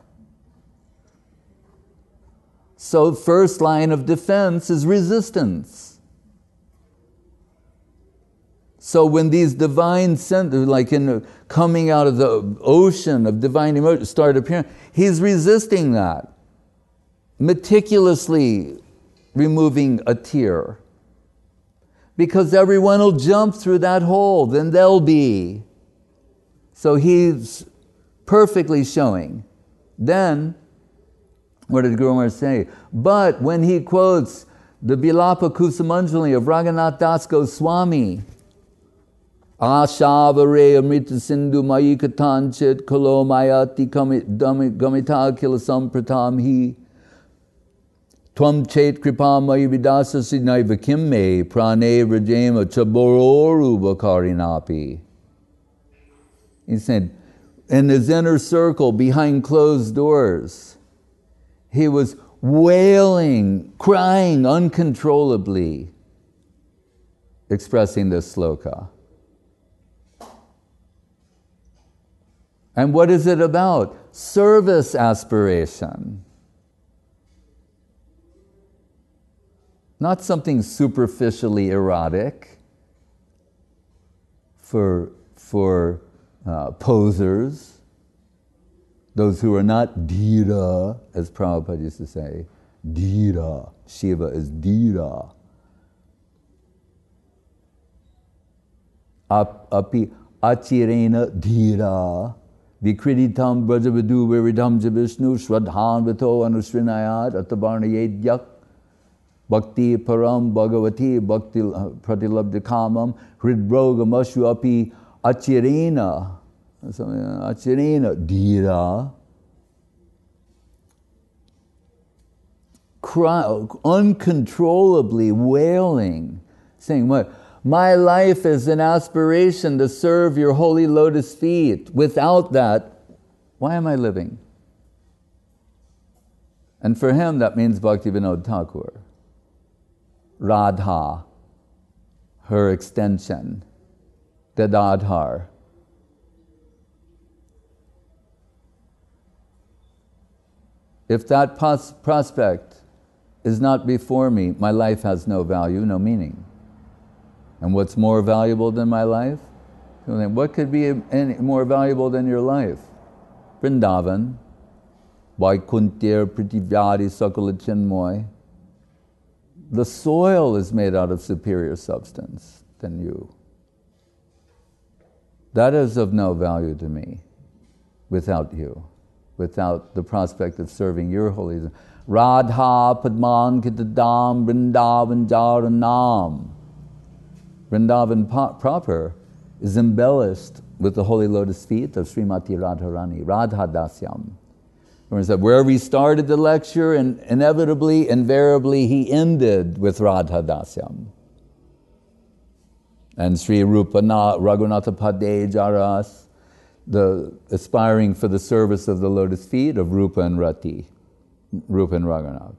So first line of defense is resistance. So when these divine centers, like in coming out of the ocean of divine emotion, start appearing, he's resisting that, meticulously removing a tear. Because everyone will jump through that hole, then they'll be. So he's perfectly showing. Then What did Guru Maharaj say? But when he quotes the Vilapa Kusumanjali of Raghunath Das Goswami, Ashavare amrita sindhu mayi katanchit kalo mayati gamita kila sampratam hi tvam chet kripa mayi vidasa sinaiva kimme prane rajema chabororu bakarinapi. He said, in his inner circle, behind closed doors, he was wailing, crying uncontrollably, expressing this sloka. And what is it about? Service aspiration. Not something superficially erotic for, for uh, posers, those who are not dhira, as Prabhupada used to say. Dhira. Shiva is dhira. Api achirena dhira. Vikriditam brajavadu viridam javishnu shradhan vito anusrinayat atavarnayedyak bhakti param bhagavati bhakti pratilabdhikamam hridrogamashu api achirena achirena dhira. Cry, uncontrollably wailing, saying what? My life is an aspiration to serve your holy lotus feet. Without that, why am I living? And for him, that means Bhaktivinoda Thakur. Radha, her extension. Gadadhar. If that pos- prospect is not before me, my life has no value, no meaning. And what's more valuable than my life? What could be any more valuable than your life? Vrindavan, Vaikuntir Pritivyadi Sakala Chinmoy. The soil is made out of superior substance than you. That is of no value to me without you, without the prospect of serving your holy. Radha Padman Kitadam Vrindavan Jaranam. Vrindavan po- proper is embellished with the holy lotus feet of Srimati Radharani, Radha Dasyam. Wherever he started the lecture, and inevitably, invariably, he ended with Radha Dasyam. And Sri Rupa Na, Raghunatha Pade Jaras, the aspiring for the service of the lotus feet of Rupa and Rati, Rupa and Raghunath.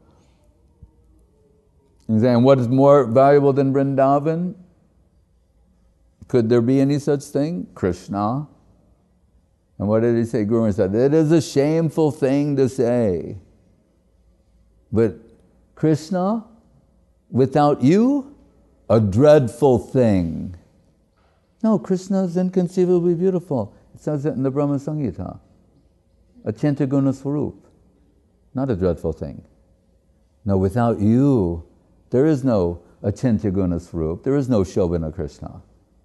And what is more valuable than Vrindavan? Could there be any such thing? Krishna. And what did he say? Guru Maharaj said, it is a shameful thing to say. But Krishna, without you, a dreadful thing. No, Krishna is inconceivably beautiful. It says it in the Brahma Samhita. Achintya Guna Swarup. Not a dreadful thing. No, without you, there is no Achintya Guna Swarup. There is no Shobhana Krishna.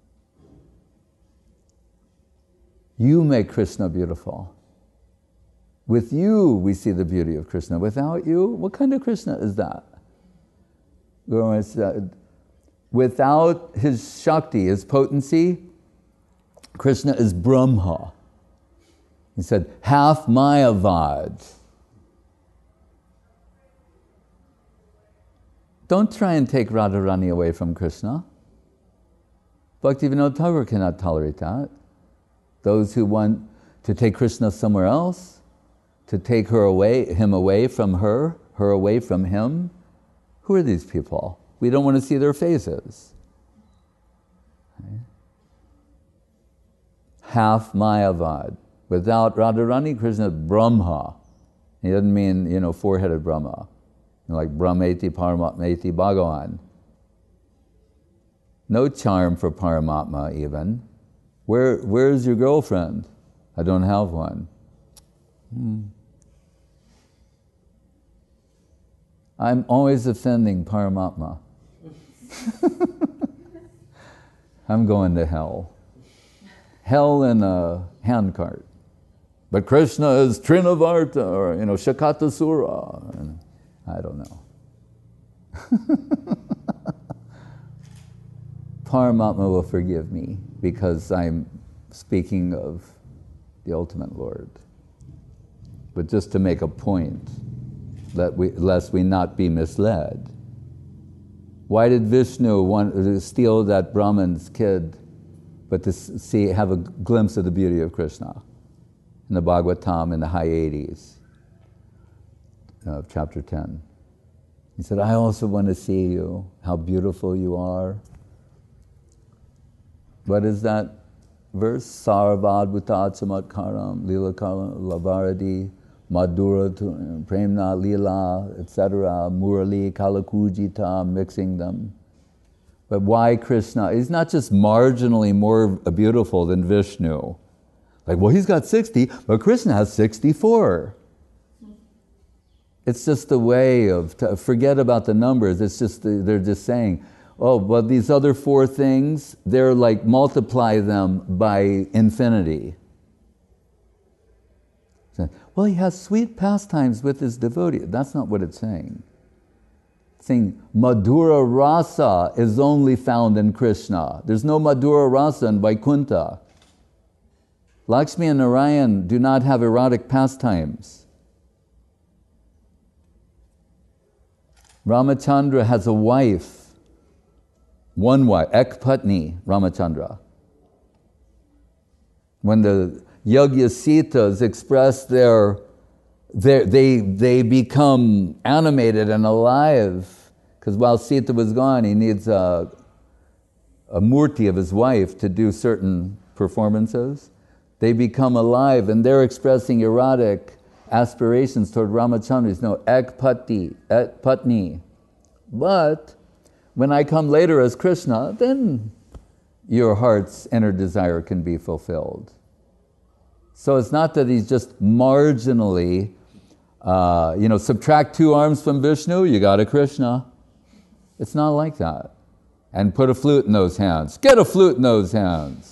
You make Krishna beautiful. With you, we see the beauty of Krishna. Without you, what kind of Krishna is that? Guru Maharaj said, without his Shakti, his potency, Krishna is Brahma. He said, half Mayavad. Don't try and take Radharani away from Krishna. Bhaktivinoda Thakur cannot tolerate that. Those who want to take Krishna somewhere else, to take her away, him away from her, her away from him. Who are these people? We don't want to see their faces. Okay. Half Mayavad. Without Radharani, Krishna is Brahma. He doesn't mean, you know, four-headed Brahma. Like Brahmeti, Paramatmeti, Bhagavan. No charm for Paramatma even. Where, where's your girlfriend? I don't have one. Hmm. I'm always offending Paramatma. I'm going to hell. Hell in a handcart. But Krishna is Trinavarta, or, you know, Shakatasura. And I don't know. Paramatma will forgive me because I'm speaking of the ultimate Lord. But just to make a point, that we, lest we not be misled. Why did Vishnu want to steal that Brahman's kid, but to see, have a glimpse of the beauty of Krishna? In the Bhagavatam, in the high eighties of chapter ten. He said, I also want to see you, how beautiful you are. What is that verse? Sarvadbhuta chamatkaram, lilakaram, lavaradi, madhura, premna, lila, et cetera, murali, kalakujita, mixing them. But why Krishna? He's not just marginally more beautiful than Vishnu. Like, well, he's got sixty, but Krishna has sixty-four. It's just a way of, to forget about the numbers. It's just, they're just saying, oh, but these other four things, they're like, multiply them by infinity. Well, he has sweet pastimes with his devotee. That's not what it's saying. It's saying Madhura Rasa is only found in Krishna. There's no Madhura Rasa in Vaikuntha. Lakshmi and Narayan do not have erotic pastimes. Ramachandra has a wife, one wife, Ek Patni Ramachandra. When the Yagyasitas express their, their they, they become animated and alive, because while Sita was gone, he needs a, a murti of his wife to do certain performances. They become alive and they're expressing erotic aspirations toward Ramachandra. There's no Ek Pati, Ek Patni. But when I come later as Krishna, then your heart's inner desire can be fulfilled. So it's not that he's just marginally, uh, you know, subtract two arms from Vishnu, you got a Krishna. It's not like that. And put a flute in those hands. Get a flute in those hands.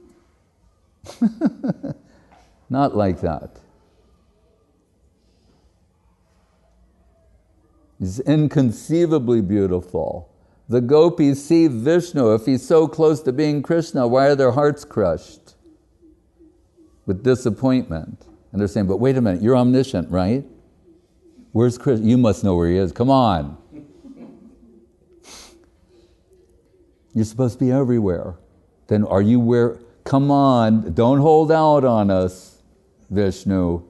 Not like that. He's inconceivably beautiful. The gopis see Vishnu. If he's so close to being Krishna, why are their hearts crushed with disappointment? And they're saying, but wait a minute, you're omniscient, right? Where's Krishna? You must know where he is. Come on. You're supposed to be everywhere. Then are you where? Come on, don't hold out on us, Vishnu.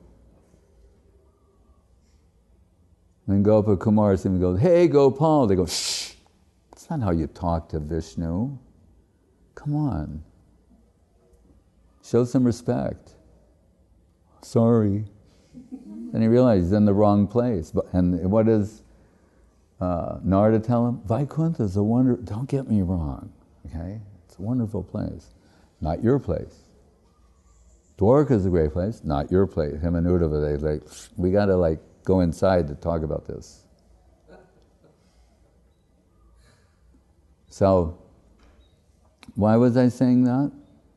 And Gopa Kumar simply goes, hey Gopal. They go, shh, that's not how you talk to Vishnu. Come on. Show some respect. Sorry. And he realizes he's in the wrong place. And what does uh, Narada tell him? Vaikuntha is a wonder, don't get me wrong, okay? It's a wonderful place. Not your place. Dwarka is a great place, not your place. Him and Uddhava, they like, we gotta like go inside to talk about this. So, why was I saying that?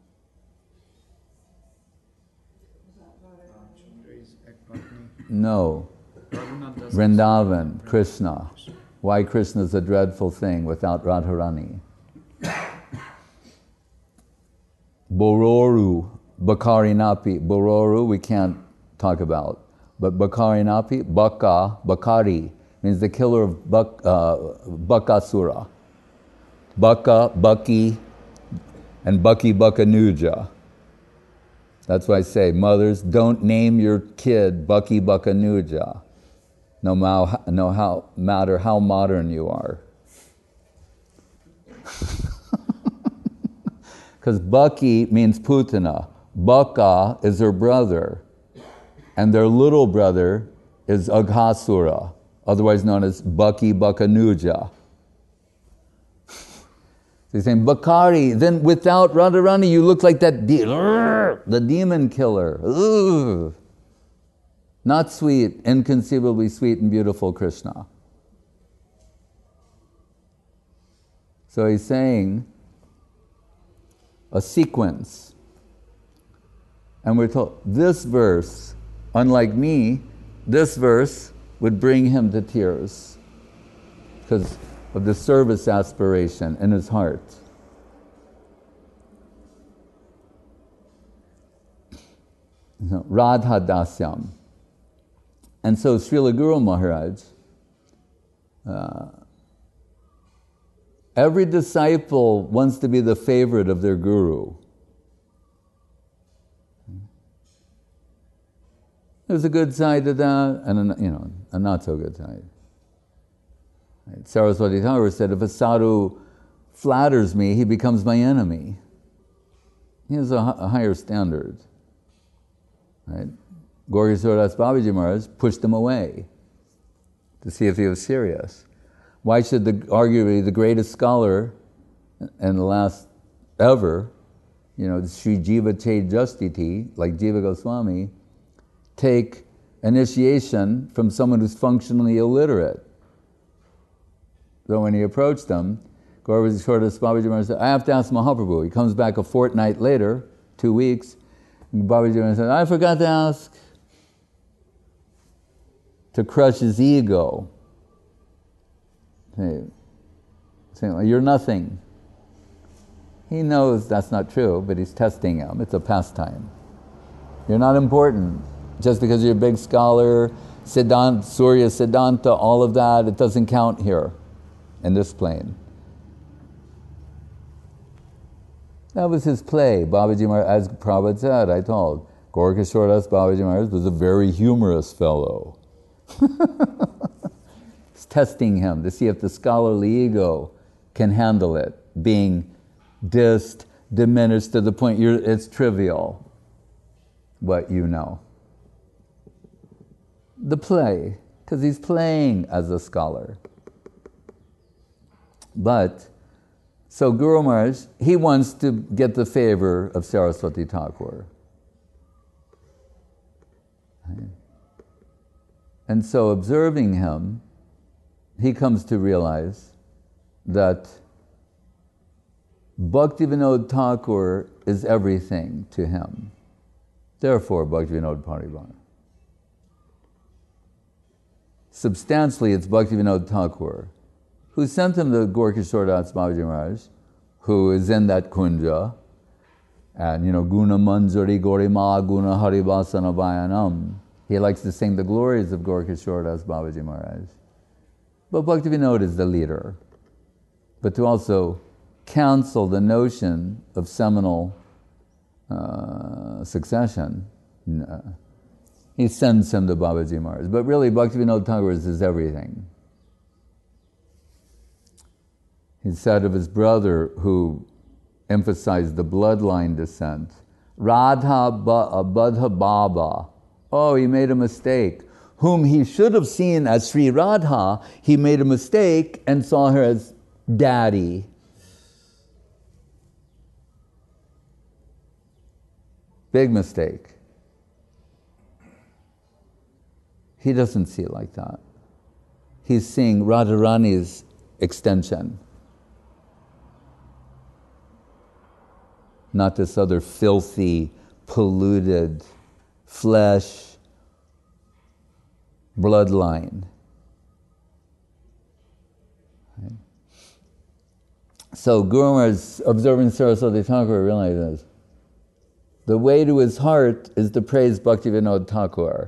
No. Vrindavan, Krishna. Why Krishna is a dreadful thing without Radharani. Bororu, Bakarinapi. Bororu we can't talk about. But Bakarinapi, Baka, Bakari, means the killer of Bak, uh, Bakasura. Baka, Baki, and Baki Bakanuja. That's why I say, mothers, don't name your kid Baki Bakanuja, no, ma- no how, matter how modern you are. Because Baki means Putana. Baka is her brother, and their little brother is Aghasura, otherwise known as Baki Bakanuja. So he's saying, Bakari, then without Radharani, you look like that, de- the demon killer. Ugh. Not sweet, inconceivably sweet and beautiful Krishna. So he's saying, a sequence. And we're told this verse, unlike me, this verse would bring him to tears because of the service aspiration in his heart. Radha Dasyam. And so Srila Guru Maharaj, uh, every disciple wants to be the favorite of their guru. There's a good side to that, and a, you know, a not so good side. Right? Saraswati Thakur said, if a sadhu flatters me, he becomes my enemy. He has a, a higher standard. Right? Gaura Das Babaji Maharaj pushed him away to see if he was serious. Why should the, arguably the greatest scholar and the last ever, you know, Sri Jiva Ched Justiti, like Jiva Goswami, take initiation from someone who's functionally illiterate? So when he approached him, Gaura Das Babaji Maharaj said, I have to ask Mahaprabhu. He comes back a fortnight later, two weeks, and Babaji Maharaj said, I forgot to ask. To crush his ego. Hey, saying, you're nothing. He knows that's not true, but he's testing him. It's a pastime. You're not important. Just because you're a big scholar, Siddhanta, Surya Siddhanta, all of that, it doesn't count here, in this plane. That was his play. Babaji Maharaj, as Prabhupada said, I told, Gaura Kishora Das Babaji Maharaj was a very humorous fellow. He's testing him to see if the scholarly ego can handle it, being dissed, diminished to the point you're, it's trivial what you know. The play, because he's playing as a scholar. But, so Guru Maharaj, he wants to get the favor of Saraswati Thakur. Right? And so observing him, he comes to realize that Bhaktivinoda Thakur is everything to him. Therefore, Bhaktivinoda Paribhana. Substantially, it's Bhaktivinoda Thakur who sent him to Gaura Kishora Das Babaji Maharaj, who is in that kunja, and you know, Guna Manjari Gorima Guna Haribasana Vayanam. He likes to sing the glories of Gaura Kishora Das Babaji Maharaj. But Bhaktivinoda is the leader. But to also cancel the notion of seminal uh, succession, no. He sends him to Babaji Maharaj. But really, Bhaktivinoda Thakur is his everything. He said of his brother, who emphasized the bloodline descent, Radha Badha Baba. Oh, he made a mistake. Whom he should have seen as Sri Radha, he made a mistake and saw her as daddy. Big mistake. He doesn't see it like that. He's seeing Radharani's extension. Not this other filthy, polluted flesh bloodline. Right? So Guru Maharaj, observing Saraswati Thakur, realizes the way to his heart is to praise Bhaktivinoda Thakur.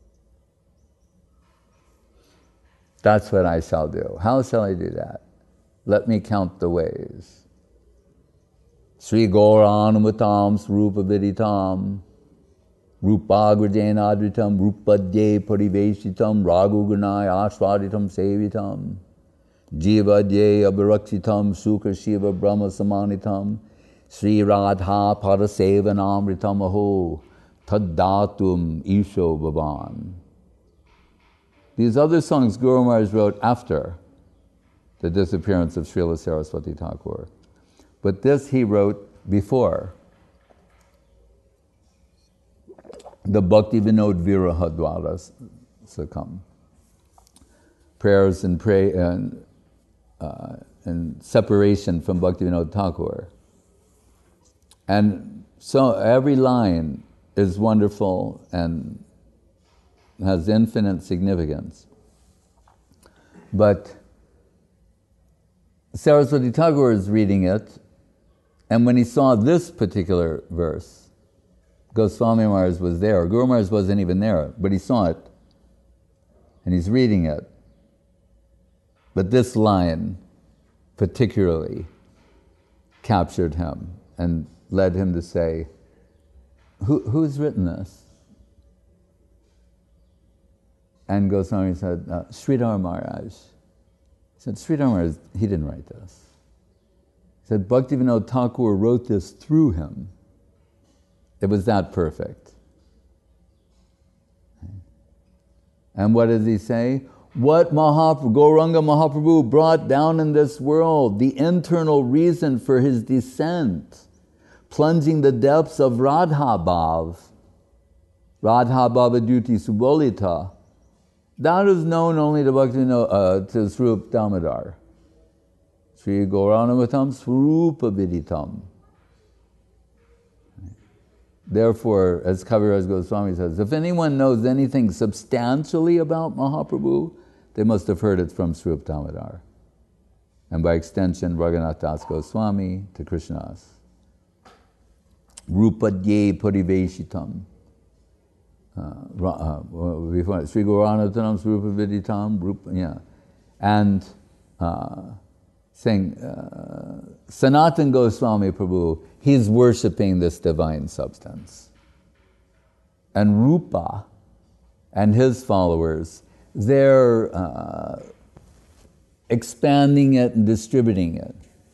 That's what I shall do. How shall I do that? Let me count the ways. Sri Gauranamatam Srupa Viditam Rupagrajena Adritam Rupadye Pariveshitam Raghugunai Aswaditam Sevitam Jivadye Abhirakshitam Sukha Shiva Brahma Samanitam Sri Radha Parasevanamritam Aho Taddatum Isho Bhavan. These other songs Guru Maharaj wrote after the disappearance of Srila Saraswati Thakur. But this he wrote before the Bhakti Vinod Viraha Dwara succumb. Prayers and pray and, uh, and separation from Bhakti Vinod Thakur. And so every line is wonderful and has infinite significance. But Saraswati Thakur is reading it, and when he saw this particular verse, Goswami Maharaj was there. Guru Maharaj wasn't even there, but he saw it, and he's reading it. But this line particularly captured him and led him to say, Who, who's written this? And Goswami said, uh, Sridhar Maharaj. He said, Sridhar Maharaj, he didn't write this. He said, Bhaktivinoda Thakur wrote this through him. It was that perfect. And what does he say? What Mahaprabhu, Gauranga Mahaprabhu brought down in this world, the internal reason for his descent, plunging the depths of Radha Bhav, Radha Bhava Duti Subolita, that is known only to Bhaktivinoda, uh, to Swarup Damodar. Sri Gauranavatam Swarupa Viditam. Therefore, as Kaviraj Goswami says, if anyone knows anything substantially about Mahaprabhu, they must have heard it from Swarup Damodar. And by extension, Raghunath Das Goswami to Krishnadas. Rupadye Pariveshitam. Uh, uh, before Sri Gauranatanam Swarupa Viditam, Rupa, yeah. And uh, saying, uh, Sanatan Goswami Prabhu, he's worshipping this divine substance. And Rupa and his followers, they're uh, expanding it and distributing it.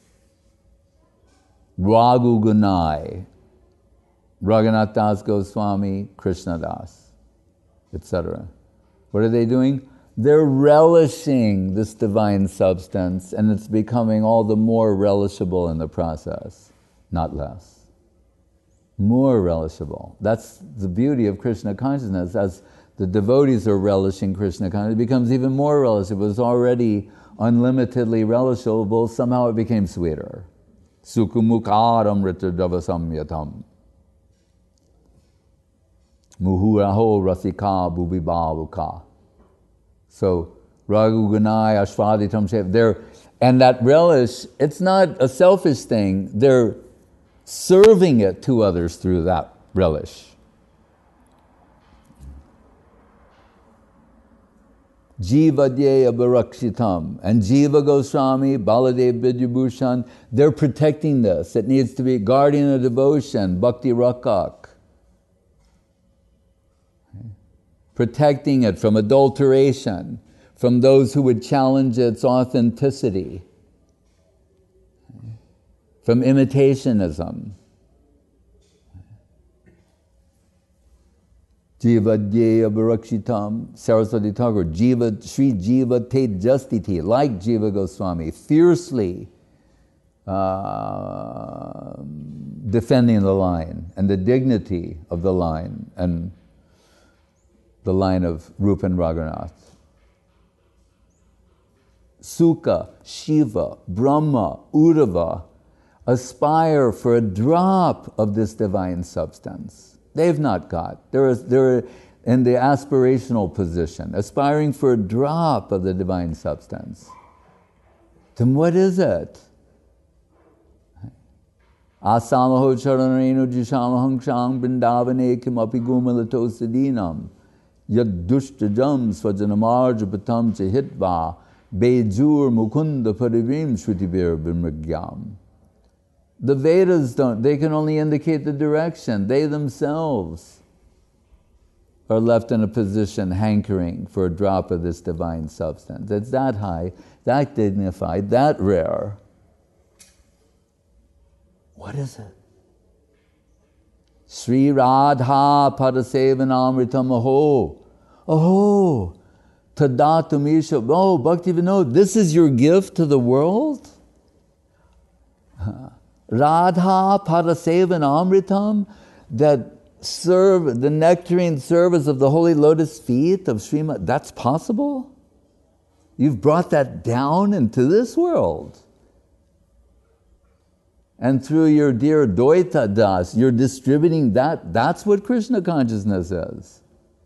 Raghu Gunai, Raghunath Das Goswami, Krishna Das, et cetera. What are they doing? They're relishing this divine substance, and it's becoming all the more relishable in the process, not less. More relishable. That's the beauty of Krishna consciousness. As the devotees are relishing Krishna consciousness, it becomes even more relishable. It was already unlimitedly relishable, somehow it became sweeter. Sukumukaram ritadavasam yatam. Muhuraho rasika bhuvibavuka. So, Raghu Gunai, Ashvaditam Shev, they're, and that relish, it's not a selfish thing, they're serving it to others through that relish. Jiva Dhyaya Bharakshitam, and Jiva Goswami, Baladev Vidyabhushan, they're protecting this. It needs to be guardian of devotion, Bhakti Rakak. Protecting it from adulteration, from those who would challenge its authenticity, from imitationism. Jiva Dhyaya Bharakshitam, Saraswati Thakur, Jiva, Sri Jiva Te Justiti, like Jiva Goswami, fiercely uh, defending the line and the dignity of the line and the line of Rupa and Raghunath. Sukha, Shiva, Brahma, Uddhava aspire for a drop of this divine substance. They've not got. They're, they're in the aspirational position, aspiring for a drop of the divine substance. Then what is it? Asamaho charanareno jishamahang shang brindavane kim api gumalato sadinam. Yad dushtajam svajanamarja patam chahitva bejur mukunda parivim shrutivir bimragyam. The Vedas don't, they can only indicate the direction. They themselves are left in a position hankering for a drop of this divine substance. It's that high, that dignified, that rare. What is it? Sri Radha Padasevanamritam Aho. Oh, Tadatumisha. Oh, Bhaktivinoda, this is your gift to the world? Radha Padasevanamritam, that serve the nectarine service of the holy lotus feet of Srimad, that's possible? You've brought that down into this world. And through your dear Dvaita Das, you're distributing that. That's what Krishna consciousness is.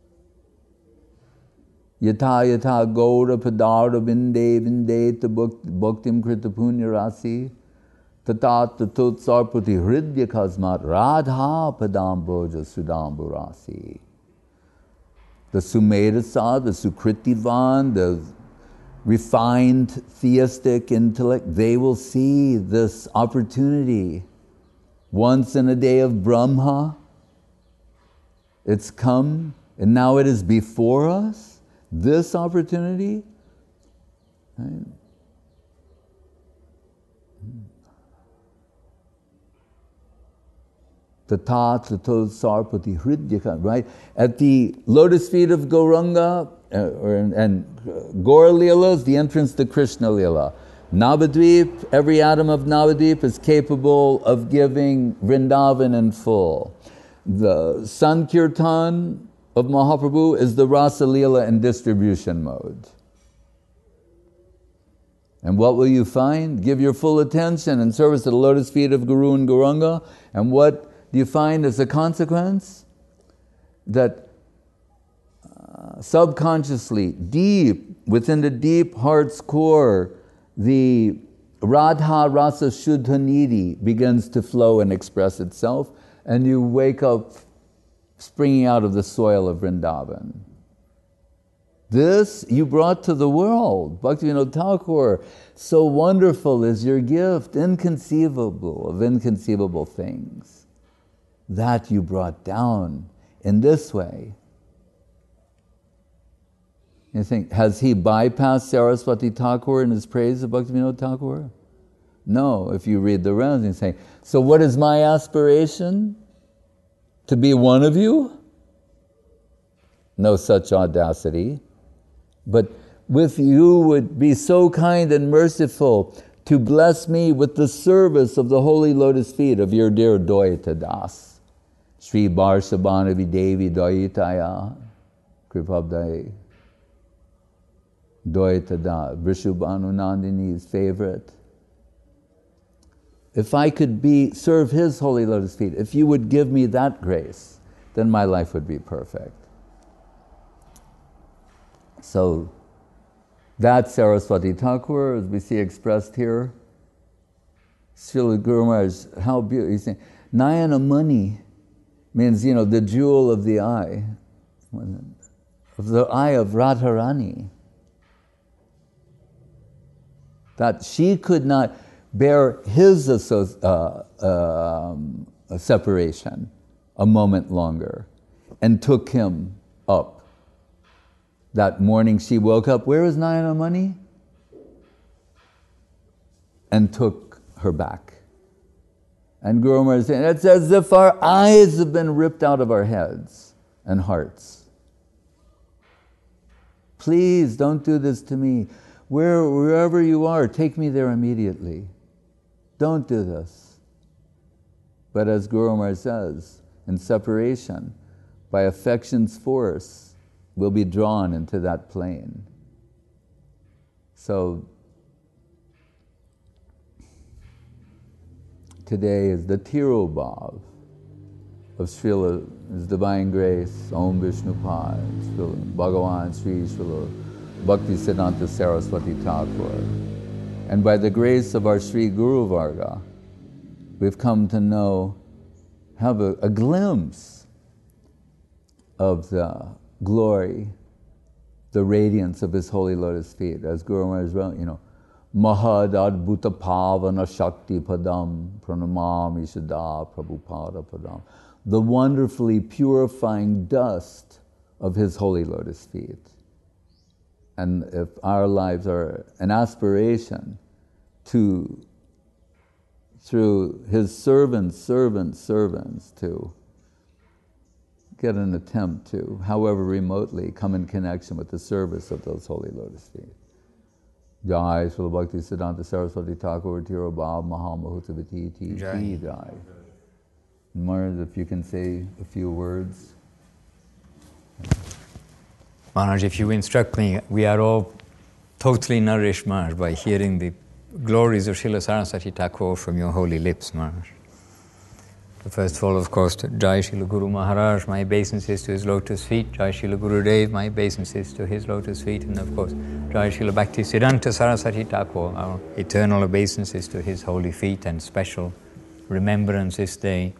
Yata yata gaura padara vinde vinde ta bhaktim krita punya rasi tatat tatot sarpati hridya kasmat radha padam bhoja sudambu rasi. The Sumedasa, the Sukritivan, the refined theistic intellect, they will see this opportunity. Once in a day of Brahma, it's come, and now it is before us, this opportunity. Right? Tata tato sarpati hridyaka, right? At the lotus feet of Gauranga, uh, or, and Gaura Leela is the entrance to Krishna Leela. Navadvip, every atom of Navadvip is capable of giving Vrindavan in full. The Sankirtan of Mahaprabhu is the Rasa Leela in distribution mode. And what will you find? Give your full attention in service to the lotus feet of Guru and Gauranga, and what do you find as a consequence? That uh, subconsciously, deep, within the deep heart's core, the Radha Rasa Shuddha Nidhi begins to flow and express itself, and you wake up springing out of the soil of Vrindavan. This you brought to the world. Bhaktivinoda Thakur, so wonderful is your gift, inconceivable of inconceivable things. That you brought down in this way. You think, has he bypassed Saraswati Thakur in his praise of Bhaktivinoda Thakur? No, if you read the rounds, you say, so what is my aspiration? To be one of you? No such audacity. But if you would be so kind and merciful to bless me with the service of the holy lotus feet of your dear Dvaita Das. Sri Barsabhanavi Devi Dvaitaya Kripabdai Dvaita Das, Vrishabhanu Nandini's favorite. If I could be serve his holy lotus feet, if you would give me that grace, then my life would be perfect. So that's Saraswati Thakur, as we see expressed here. Srila Guru Maharaj, how beautiful. He's saying, Nayana Mani means, you know, the jewel of the eye, of the eye of Radharani. That she could not bear his uh, um, separation a moment longer, and took him up. That morning she woke up, where is Nayana Mani? And took her back. And Guru Maharaj is saying, it's as if our eyes have been ripped out of our heads and hearts. Please don't do this to me. Where, wherever you are, take me there immediately. Don't do this. But as Guru Maharaj says, in separation, by affection's force, we'll be drawn into that plane. So, today is the Tirobhav of Srila, His Divine Grace, Om Vishnu Pad, Srila Bhagavan Sri Srila Bhaktisiddhanta Saraswati Thakur. And by the grace of our Sri Guru Varga, we've come to know, have a, a glimpse of the glory, the radiance of His holy lotus feet. As Guru Maharaj wrote, you know, Mahad Adbhuta Pavana Shakti Padam Pranamami Sada Prabhupada Padam. The wonderfully purifying dust of His holy lotus feet. And if our lives are an aspiration to, through His servants, servants, servants, to get an attempt to, however remotely, come in connection with the service of those holy lotus feet. Jai Srila Bhaktisiddhanta Saraswati Thakur Tirobhav Mahamahutavati Ti Jai. Jai. Maharaj, if you can say a few words. Maharaj, if you instruct me, we are all totally nourished, Maharaj, by hearing the glories of Srila Saraswati Thakur from your holy lips, Maharaj. First of all, of course, Jai Srila Guru Maharaj, my obeisances to his lotus feet. Jai Srila Gurudev, my obeisances to his lotus feet. And of course, Jai Srila Bhaktisiddhanta Saraswati Thakur, our eternal obeisances to his holy feet and special remembrance this day.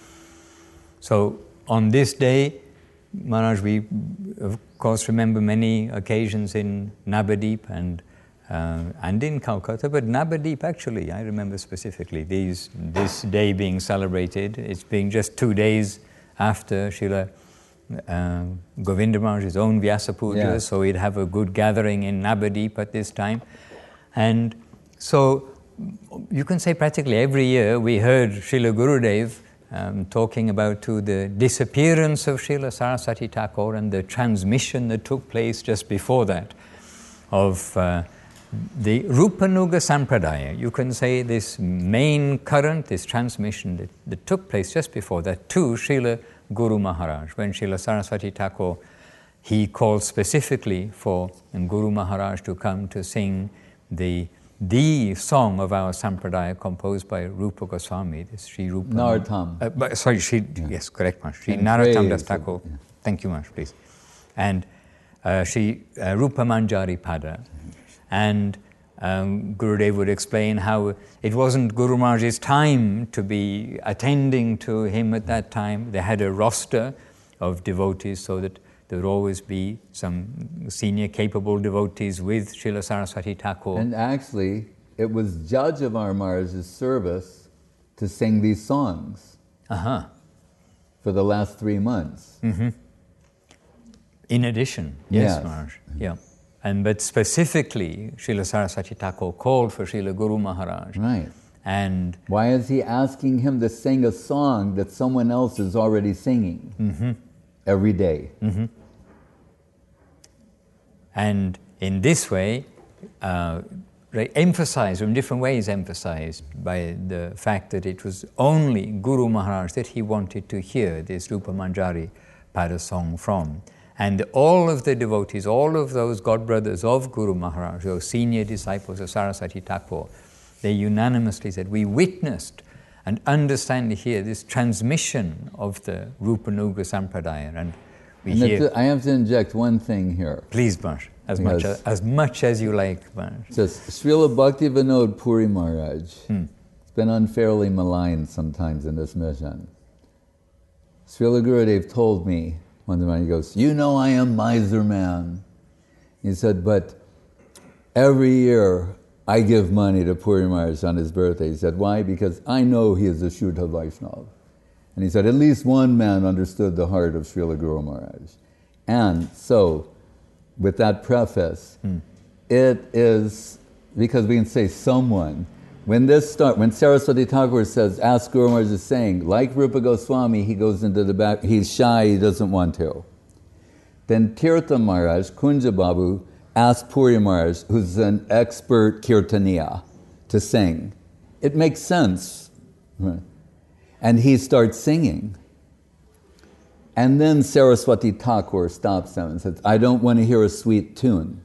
So, on this day, Maharaj, we of course remember many occasions in Navadip and uh, and in Calcutta, but Navadip actually, I remember specifically these this day being celebrated. It's being just two days after Srila uh, Govinda Maharaj's own Vyasa Puja, yeah. So we'd have a good gathering in Navadip at this time. And so you can say practically every year we heard Srila Gurudev Um, talking about to the disappearance of Srila Saraswati Thakur and the transmission that took place just before that of uh, the Rupanuga Sampradaya. You can say this main current, this transmission that, that took place just before that to Srila Guru Maharaj. When Srila Saraswati Thakur, he called specifically for Guru Maharaj to come to sing the the song of our Sampradaya composed by Rupa Goswami, this Sri Rupa... Narottam. Uh, but, sorry, Sri, yeah. Yes, correct, Maharaj. Sri And Narottam Das Thakur. Yeah. Thank you, Maharaj, please. And uh, Sri uh, Rupa Manjari Pada. And um, Gurudev would explain how it wasn't Guru Maharaj's time to be attending to him at that time. They had a roster of devotees so that there would always be some senior capable devotees with Srila Saraswati Thakur. And actually, it was Jajavar Maharaj's service to sing these songs uh-huh. for the last three months. Mm-hmm. In addition, yes, yes. Maharaj. Yeah. And but specifically, Srila Saraswati Thakur called for Srila Guru Maharaj. Right. And why is he asking him to sing a song that someone else is already singing? Mm-hmm. Every day. Mm-hmm. And in this way, uh, emphasized, in different ways emphasized by the fact that it was only Guru Maharaj that he wanted to hear this Rupa Manjari Pada song from. And all of the devotees, all of those godbrothers of Guru Maharaj, those senior disciples of Saraswati Thakur, they unanimously said, we witnessed and understand here this transmission of the Rupanuga Sampradaya. And we and hear... I have to inject one thing here. Please, Maharaj, as much as, as much as you like, Maharaj. Just Srila Bhakti Vinod Puri Maharaj. Hmm. It's been unfairly maligned sometimes in this mission. Srila Gurudev told me one time, he goes, you know I am miser man. He said, but every year I give money to Puri Maharaj on his birthday. He said, why? Because I know he is a Shuddha Vaishnava. And he said, at least one man understood the heart of Srila Guru Maharaj. And so, with that preface, hmm. it is, because we can say someone, when this start, when Saraswati Thakur says, ask Guru Maharaj is saying, like Rupa Goswami, he goes into the back, he's shy, he doesn't want to. Then Tirtha Maharaj, Kunja Babu, asked Puri Maharaj, who's an expert kirtaniya, to sing. It makes sense. And he starts singing. And then Saraswati Thakur stops him and says, I don't want to hear a sweet tune.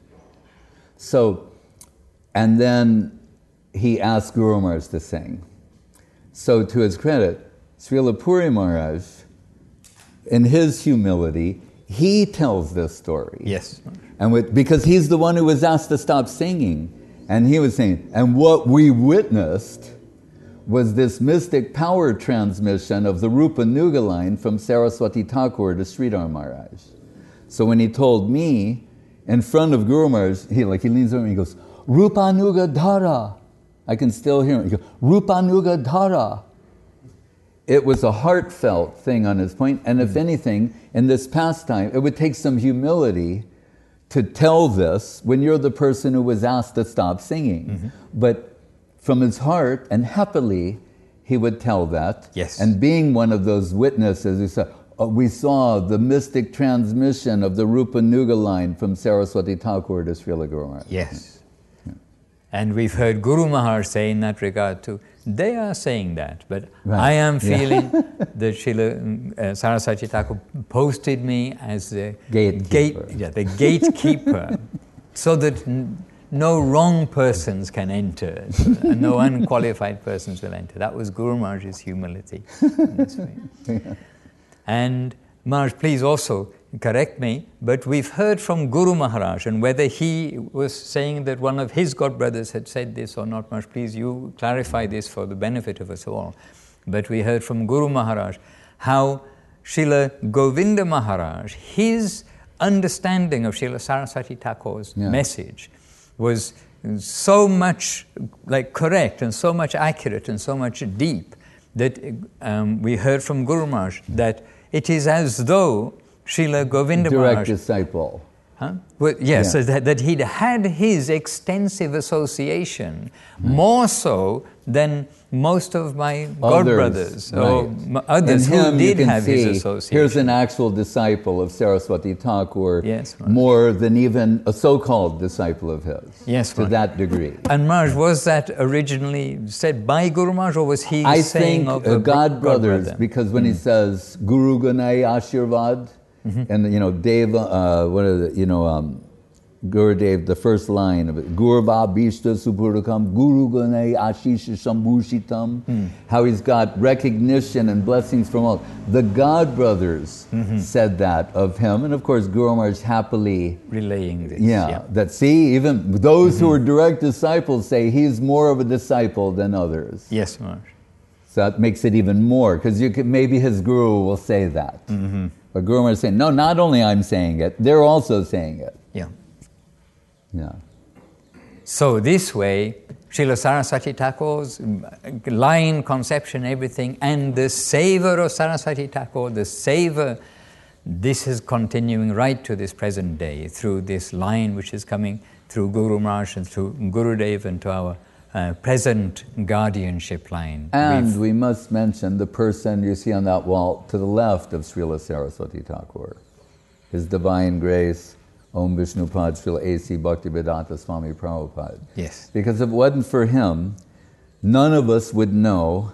So, and then he asked Guru Maharaj to sing. So to his credit, Srila Puri Maharaj, in his humility, he tells this story. Yes. And with, because he's the one who was asked to stop singing. And he was saying, and what we witnessed was this mystic power transmission of the Rupa Nuga line from Saraswati Thakur to Sridhar Maharaj. So when he told me, in front of Guru Maharaj, he, like, he leans over and he goes, Rupa Nuga Dhara. I can still hear him. He goes, Rupa Nuga Dhara. It was a heartfelt thing on his point, and if anything, in this pastime, it would take some humility to tell this when you're the person who was asked to stop singing. Mm-hmm. But from his heart, and happily, he would tell that. Yes. And being one of those witnesses who said, oh, we saw the mystic transmission of the Rupa Nuga line from Saraswati Thakur to Srila Guru Maharaj. Yes. Yeah. And we've heard Guru Maharaj say in that regard too, they are saying that, but right. I am feeling yeah. that Srila uh, Saraswati Thakur posted me as the gatekeeper, gate, yeah, the gatekeeper, so that n- no wrong persons can enter, and no unqualified persons will enter. That was Guru Maharaj's humility in this way. Yeah. And Maharaj, please also correct me, but we've heard from Guru Maharaj, and whether he was saying that one of his godbrothers had said this or not, Maharaj, please you clarify this for the benefit of us all. But we heard from Guru Maharaj how Srila Govinda Maharaj, his understanding of Srila Saraswati Thakur's yeah. message was so much like correct and so much accurate and so much deep that um, we heard from Guru Maharaj that it is as though Srila Govinda Direct Maharaj... disciple. Huh? Well, yes, yeah. so that, that he'd had his extensive association mm. more so than most of my godbrothers or right. others who did have see, his association. Here's an actual disciple of Saraswati Thakur, yes, more than even a so-called disciple of his, yes, to Maharaj. that degree. And Maharaj, was that originally said by Guru Maharaj, or was he I saying think of uh, the God brothers, brother? because when mm. he says Guru Gunai Ashirvad, mm-hmm. and you know Deva, uh, what are the, you know um, Gurudev, the first line of it, Gurva Bhishta Supurukam, Guru Gunai Ashisha Shambhushitam, mm. how he's got recognition and blessings from all. The God brothers mm-hmm. said that of him, and of course Guru Maharaj happily relaying this. Yeah, yeah. that see, even those mm-hmm. who are direct disciples say he's more of a disciple than others. Yes, Maharaj. So that makes it even more, because you could, maybe his guru will say that. Mm-hmm. But Guru Maharaj is saying, no, not only I'm saying it, they're also saying it. Yeah. Yeah. So this way, Srila Saraswati Thakur's line, conception, everything, and the savor of Saraswati Thakur, the savor, this is continuing right to this present day through this line which is coming through Guru Maharaj and through Gurudev and to our uh, present guardianship line. And We've, we must mention the person you see on that wall to the left of Srila Saraswati Thakur, His Divine Grace, Om Vishnu Pad Srila A C Bhaktivedanta Swami Prabhupada. Yes. Because if it wasn't for him, none of us would know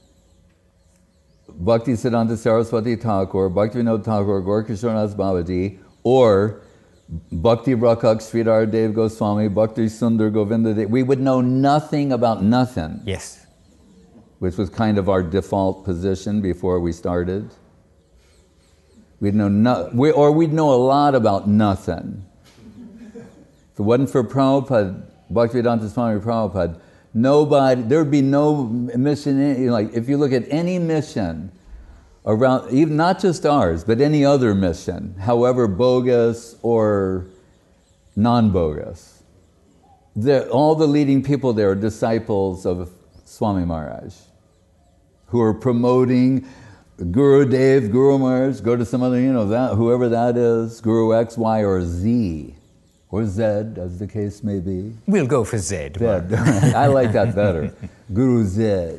Bhaktisiddhanta Saraswati Thakur, Bhaktivinoda Thakur, Gaurkishordas Babaji, or Bhakti Rakak Sridhar Dev Goswami, Bhakti Sundar Govinda Dev. We would know nothing about nothing. Yes. Which was kind of our default position before we started. We'd know no, we, or we'd know a lot about nothing. If it wasn't for Prabhupada, Bhaktivedanta Swami Prabhupada, nobody, there would be no mission, like if you look at any mission around, even not just ours, but any other mission, however bogus or non-bogus, all the leading people there are disciples of Swami Maharaj, who are promoting Gurudev, Guru Maharaj, go to some other, you know, that whoever that is, Guru X, Y, or Z, or Z, as the case may be. We'll go for Z. Z. I like that better. Guru Z.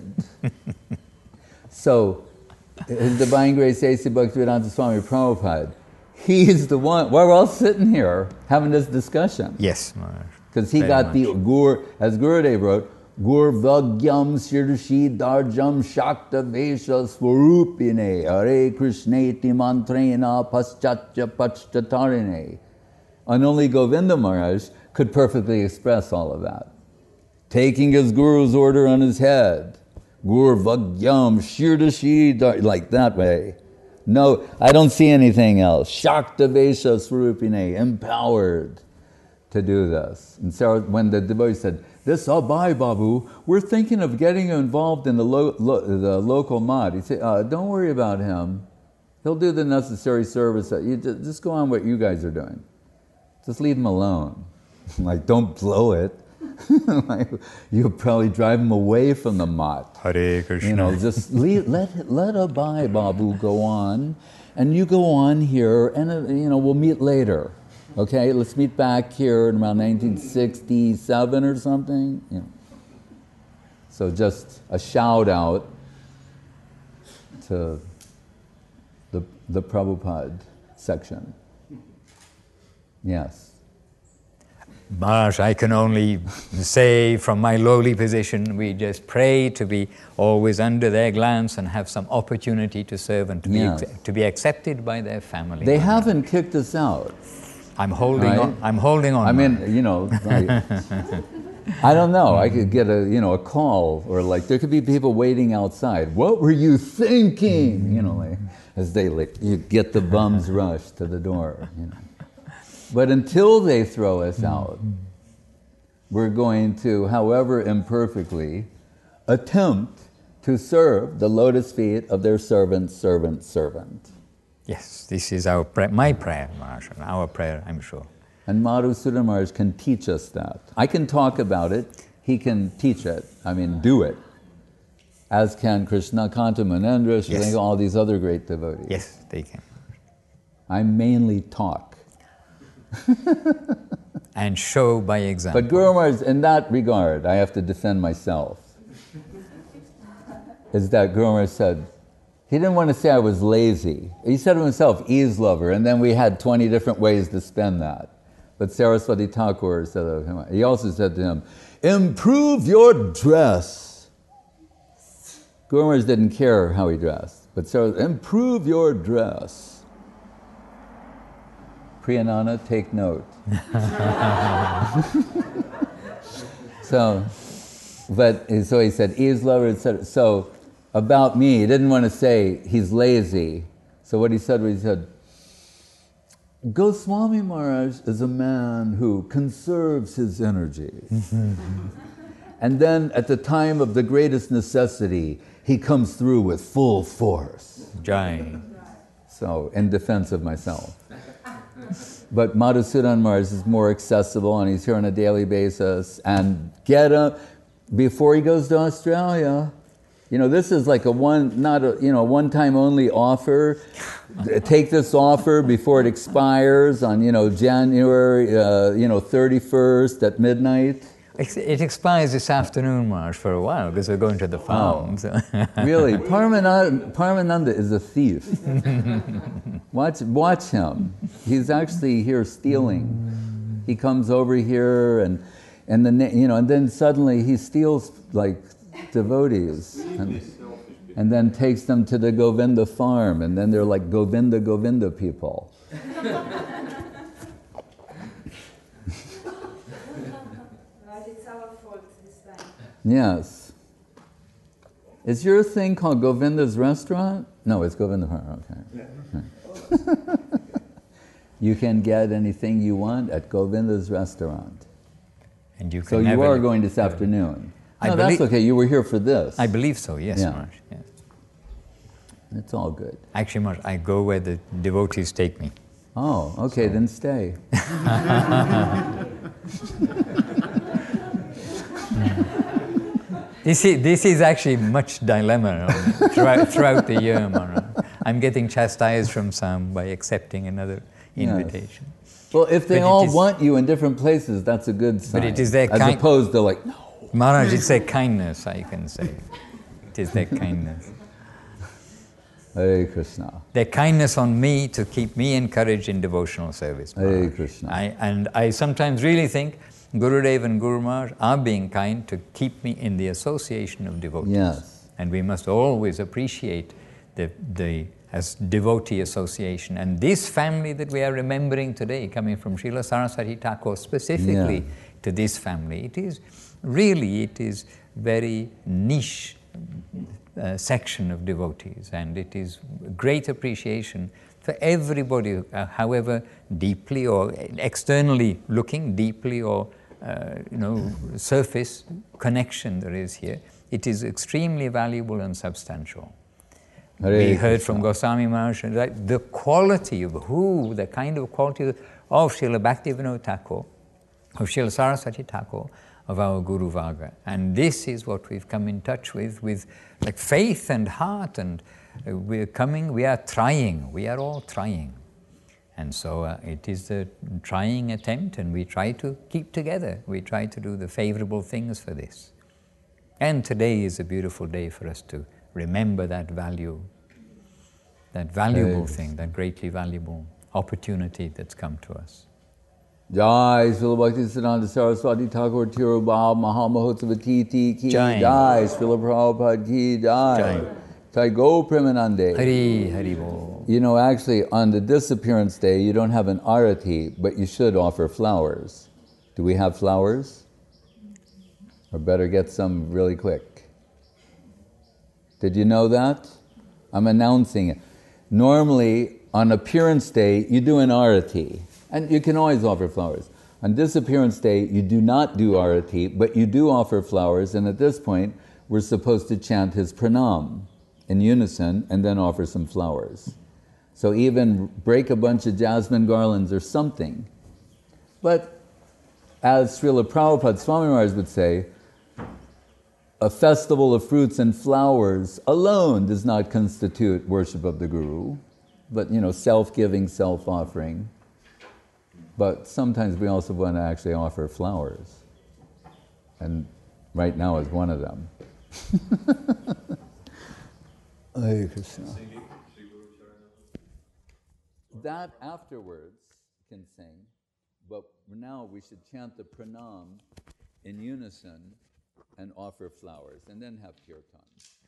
So, His Divine Grace A C Bhaktivedanta Swami Prabhupada, he's the one, we're all sitting here having this discussion. Yes, Maharaj. Because he Very got much. the Gur, as Gurudev wrote, Gur Vagyam Sirshi Darjam Shakta Vesha Swarupine Hare Krishneti Mantrena Paschatya Pachtatarine. And only Govinda Maharaj could perfectly express all of that. Taking his Guru's order on his head. Gur Vagyam Shirdashi Dar, like that way. No, I don't see anything else. Shakta Vesha Swarupine, empowered to do this. And so when the devotee said, this Abhay Babu, we're thinking of getting involved in the, lo- lo- the local mod. He said, uh, don't worry about him. He'll do the necessary service. You just, just go on what you guys are doing. Just leave him alone. Like, don't blow it. Like, you'll probably drive him away from the mat. Hare Krishna. You know, just leave, let let Abhay Babu go on, and you go on here, and uh, you know, we'll meet later. Okay, let's meet back here in around nineteen sixty-seven or something. You know. So just a shout out to the the Prabhupada section. Yes. Maharaj, I can only say from my lowly position, we just pray to be always under their glance and have some opportunity to serve and to be, yes. ex- to be accepted by their family. They haven't kicked us out. I'm holding right? on. I'm holding on. I mean, you know, I, I don't know. I could get a, you know, a call, or like there could be people waiting outside. What were you thinking? You know, like as they like, you get the bums rush to the door. You know. But until they throw us out, we're going to, however imperfectly, attempt to serve the lotus feet of their servant, servant, servant. Yes, this is our pra- my prayer, Maharaj, and our prayer, I'm sure. And Madhusudan Maharaj can teach us that. I can talk about it, he can teach it, I mean, do it. As can Krishnakanta Munendra, Yes. all these other great devotees. Yes, they can. I mainly talk. And show by example. But Guru Maharaj, in that regard, I have to defend myself. Is that Guru Maharaj said, he didn't want to say I was lazy. He said to himself, ease lover, and then we had twenty different ways to spend that. But Saraswati Thakur said of him, he also said to him, improve your dress. Guru Maharaj didn't care how he dressed, but Saraswati, improve your dress. Priyananda, take note. so, but so he said, ease lover, et cetera. So about me, he didn't want to say he's lazy. So what he said was, he said, Goswami Maharaj is a man who conserves his energy. And then at the time of the greatest necessity, he comes through with full force. Jai. So, in defense of myself. But Madhusudan Maharaj is more accessible, and he's here on a daily basis. And get up before he goes to Australia. You know, this is like a one, not a, you know, one-time only offer. Take this offer before it expires on, you know, January, uh, you know, thirty-first at midnight. It expires this afternoon, Maharaj, for a while, because we're going to the farm. Oh, so. Really? Paramananda, Paramananda is a thief. watch, watch him. He's actually here stealing. He comes over here, and and then you know, and then suddenly he steals like devotees, and, and then takes them to the Govinda farm, and then they're like Govinda Govinda people. Yes. Is your thing called Govinda's Restaurant? No, it's Govinda Farm, okay. You can get anything you want at Govinda's Restaurant. And you can so you are going this afternoon. I no, believe, that's okay, you were here for this. I believe so, yes, yeah. Maharaj. Yes. It's all good. Actually, Maharaj, I go where the devotees take me. Oh, okay, so. Then stay. This is, this is actually much dilemma throughout, throughout the year, Maharaj. I'm getting chastised from some by accepting another invitation. Yes. Well, if they but all is, want you in different places, that's a good sign. But it is their As kind, opposed to like, no. Maharaj, it's their kindness, I can say. It is their kindness. Hare Krishna. Their kindness on me to keep me encouraged in devotional service. Maharaj. Hare Krishna. I, and I sometimes really think Gurudev and Guru Maharaj are being kind to keep me in the association of devotees. Yes. And we must always appreciate the, the as devotee association. And this family that we are remembering today, coming from Srila Saraswati Thakur specifically yeah. to this family, it is really, it is very niche uh, section of devotees, and it is great appreciation for everybody, uh, however deeply or externally looking, deeply or uh, you know, surface connection there is here. It is extremely valuable and substantial. Hare we heard Krishna. From Goswami Maharaj that the quality of who, the kind of quality of Srila Bhaktivinoda Thakur, of Srila Saraswati Thakur, of our Guru Varga. And this is what we've come in touch with, with like faith and heart, and uh, we're coming, we are trying, we are all trying. And so uh, it is a trying attempt, and we try to keep together. We try to do the favorable things for this. And today is a beautiful day for us to remember that value, that valuable yes. thing, that greatly valuable opportunity that's come to us. Jai Srila Bhaktisiddhanta Saraswati Thakur Tirubhav Mahamahotsava Titi Ki Jai Srila Prabhupada Ki Jai Taigo Premanande. Hari Hari Bo. You know, actually, on the disappearance day, you don't have an arati, but you should offer flowers. Do we have flowers? Or better get some really quick. Did you know that? I'm announcing it. Normally, on appearance day, you do an arati, and you can always offer flowers. On disappearance day, you do not do arati, but you do offer flowers, and at this point, we're supposed to chant his pranam in unison and then offer some flowers. So even break a bunch of jasmine garlands or something. But as Srila Prabhupada Swami Maharaj would say, a festival of fruits and flowers alone does not constitute worship of the Guru, but you know, self-giving, self-offering. But sometimes we also want to actually offer flowers. And right now is one of them. Hare Krishna. That afterwards can sing, but now we should chant the pranam in unison and offer flowers, and then have kirtan.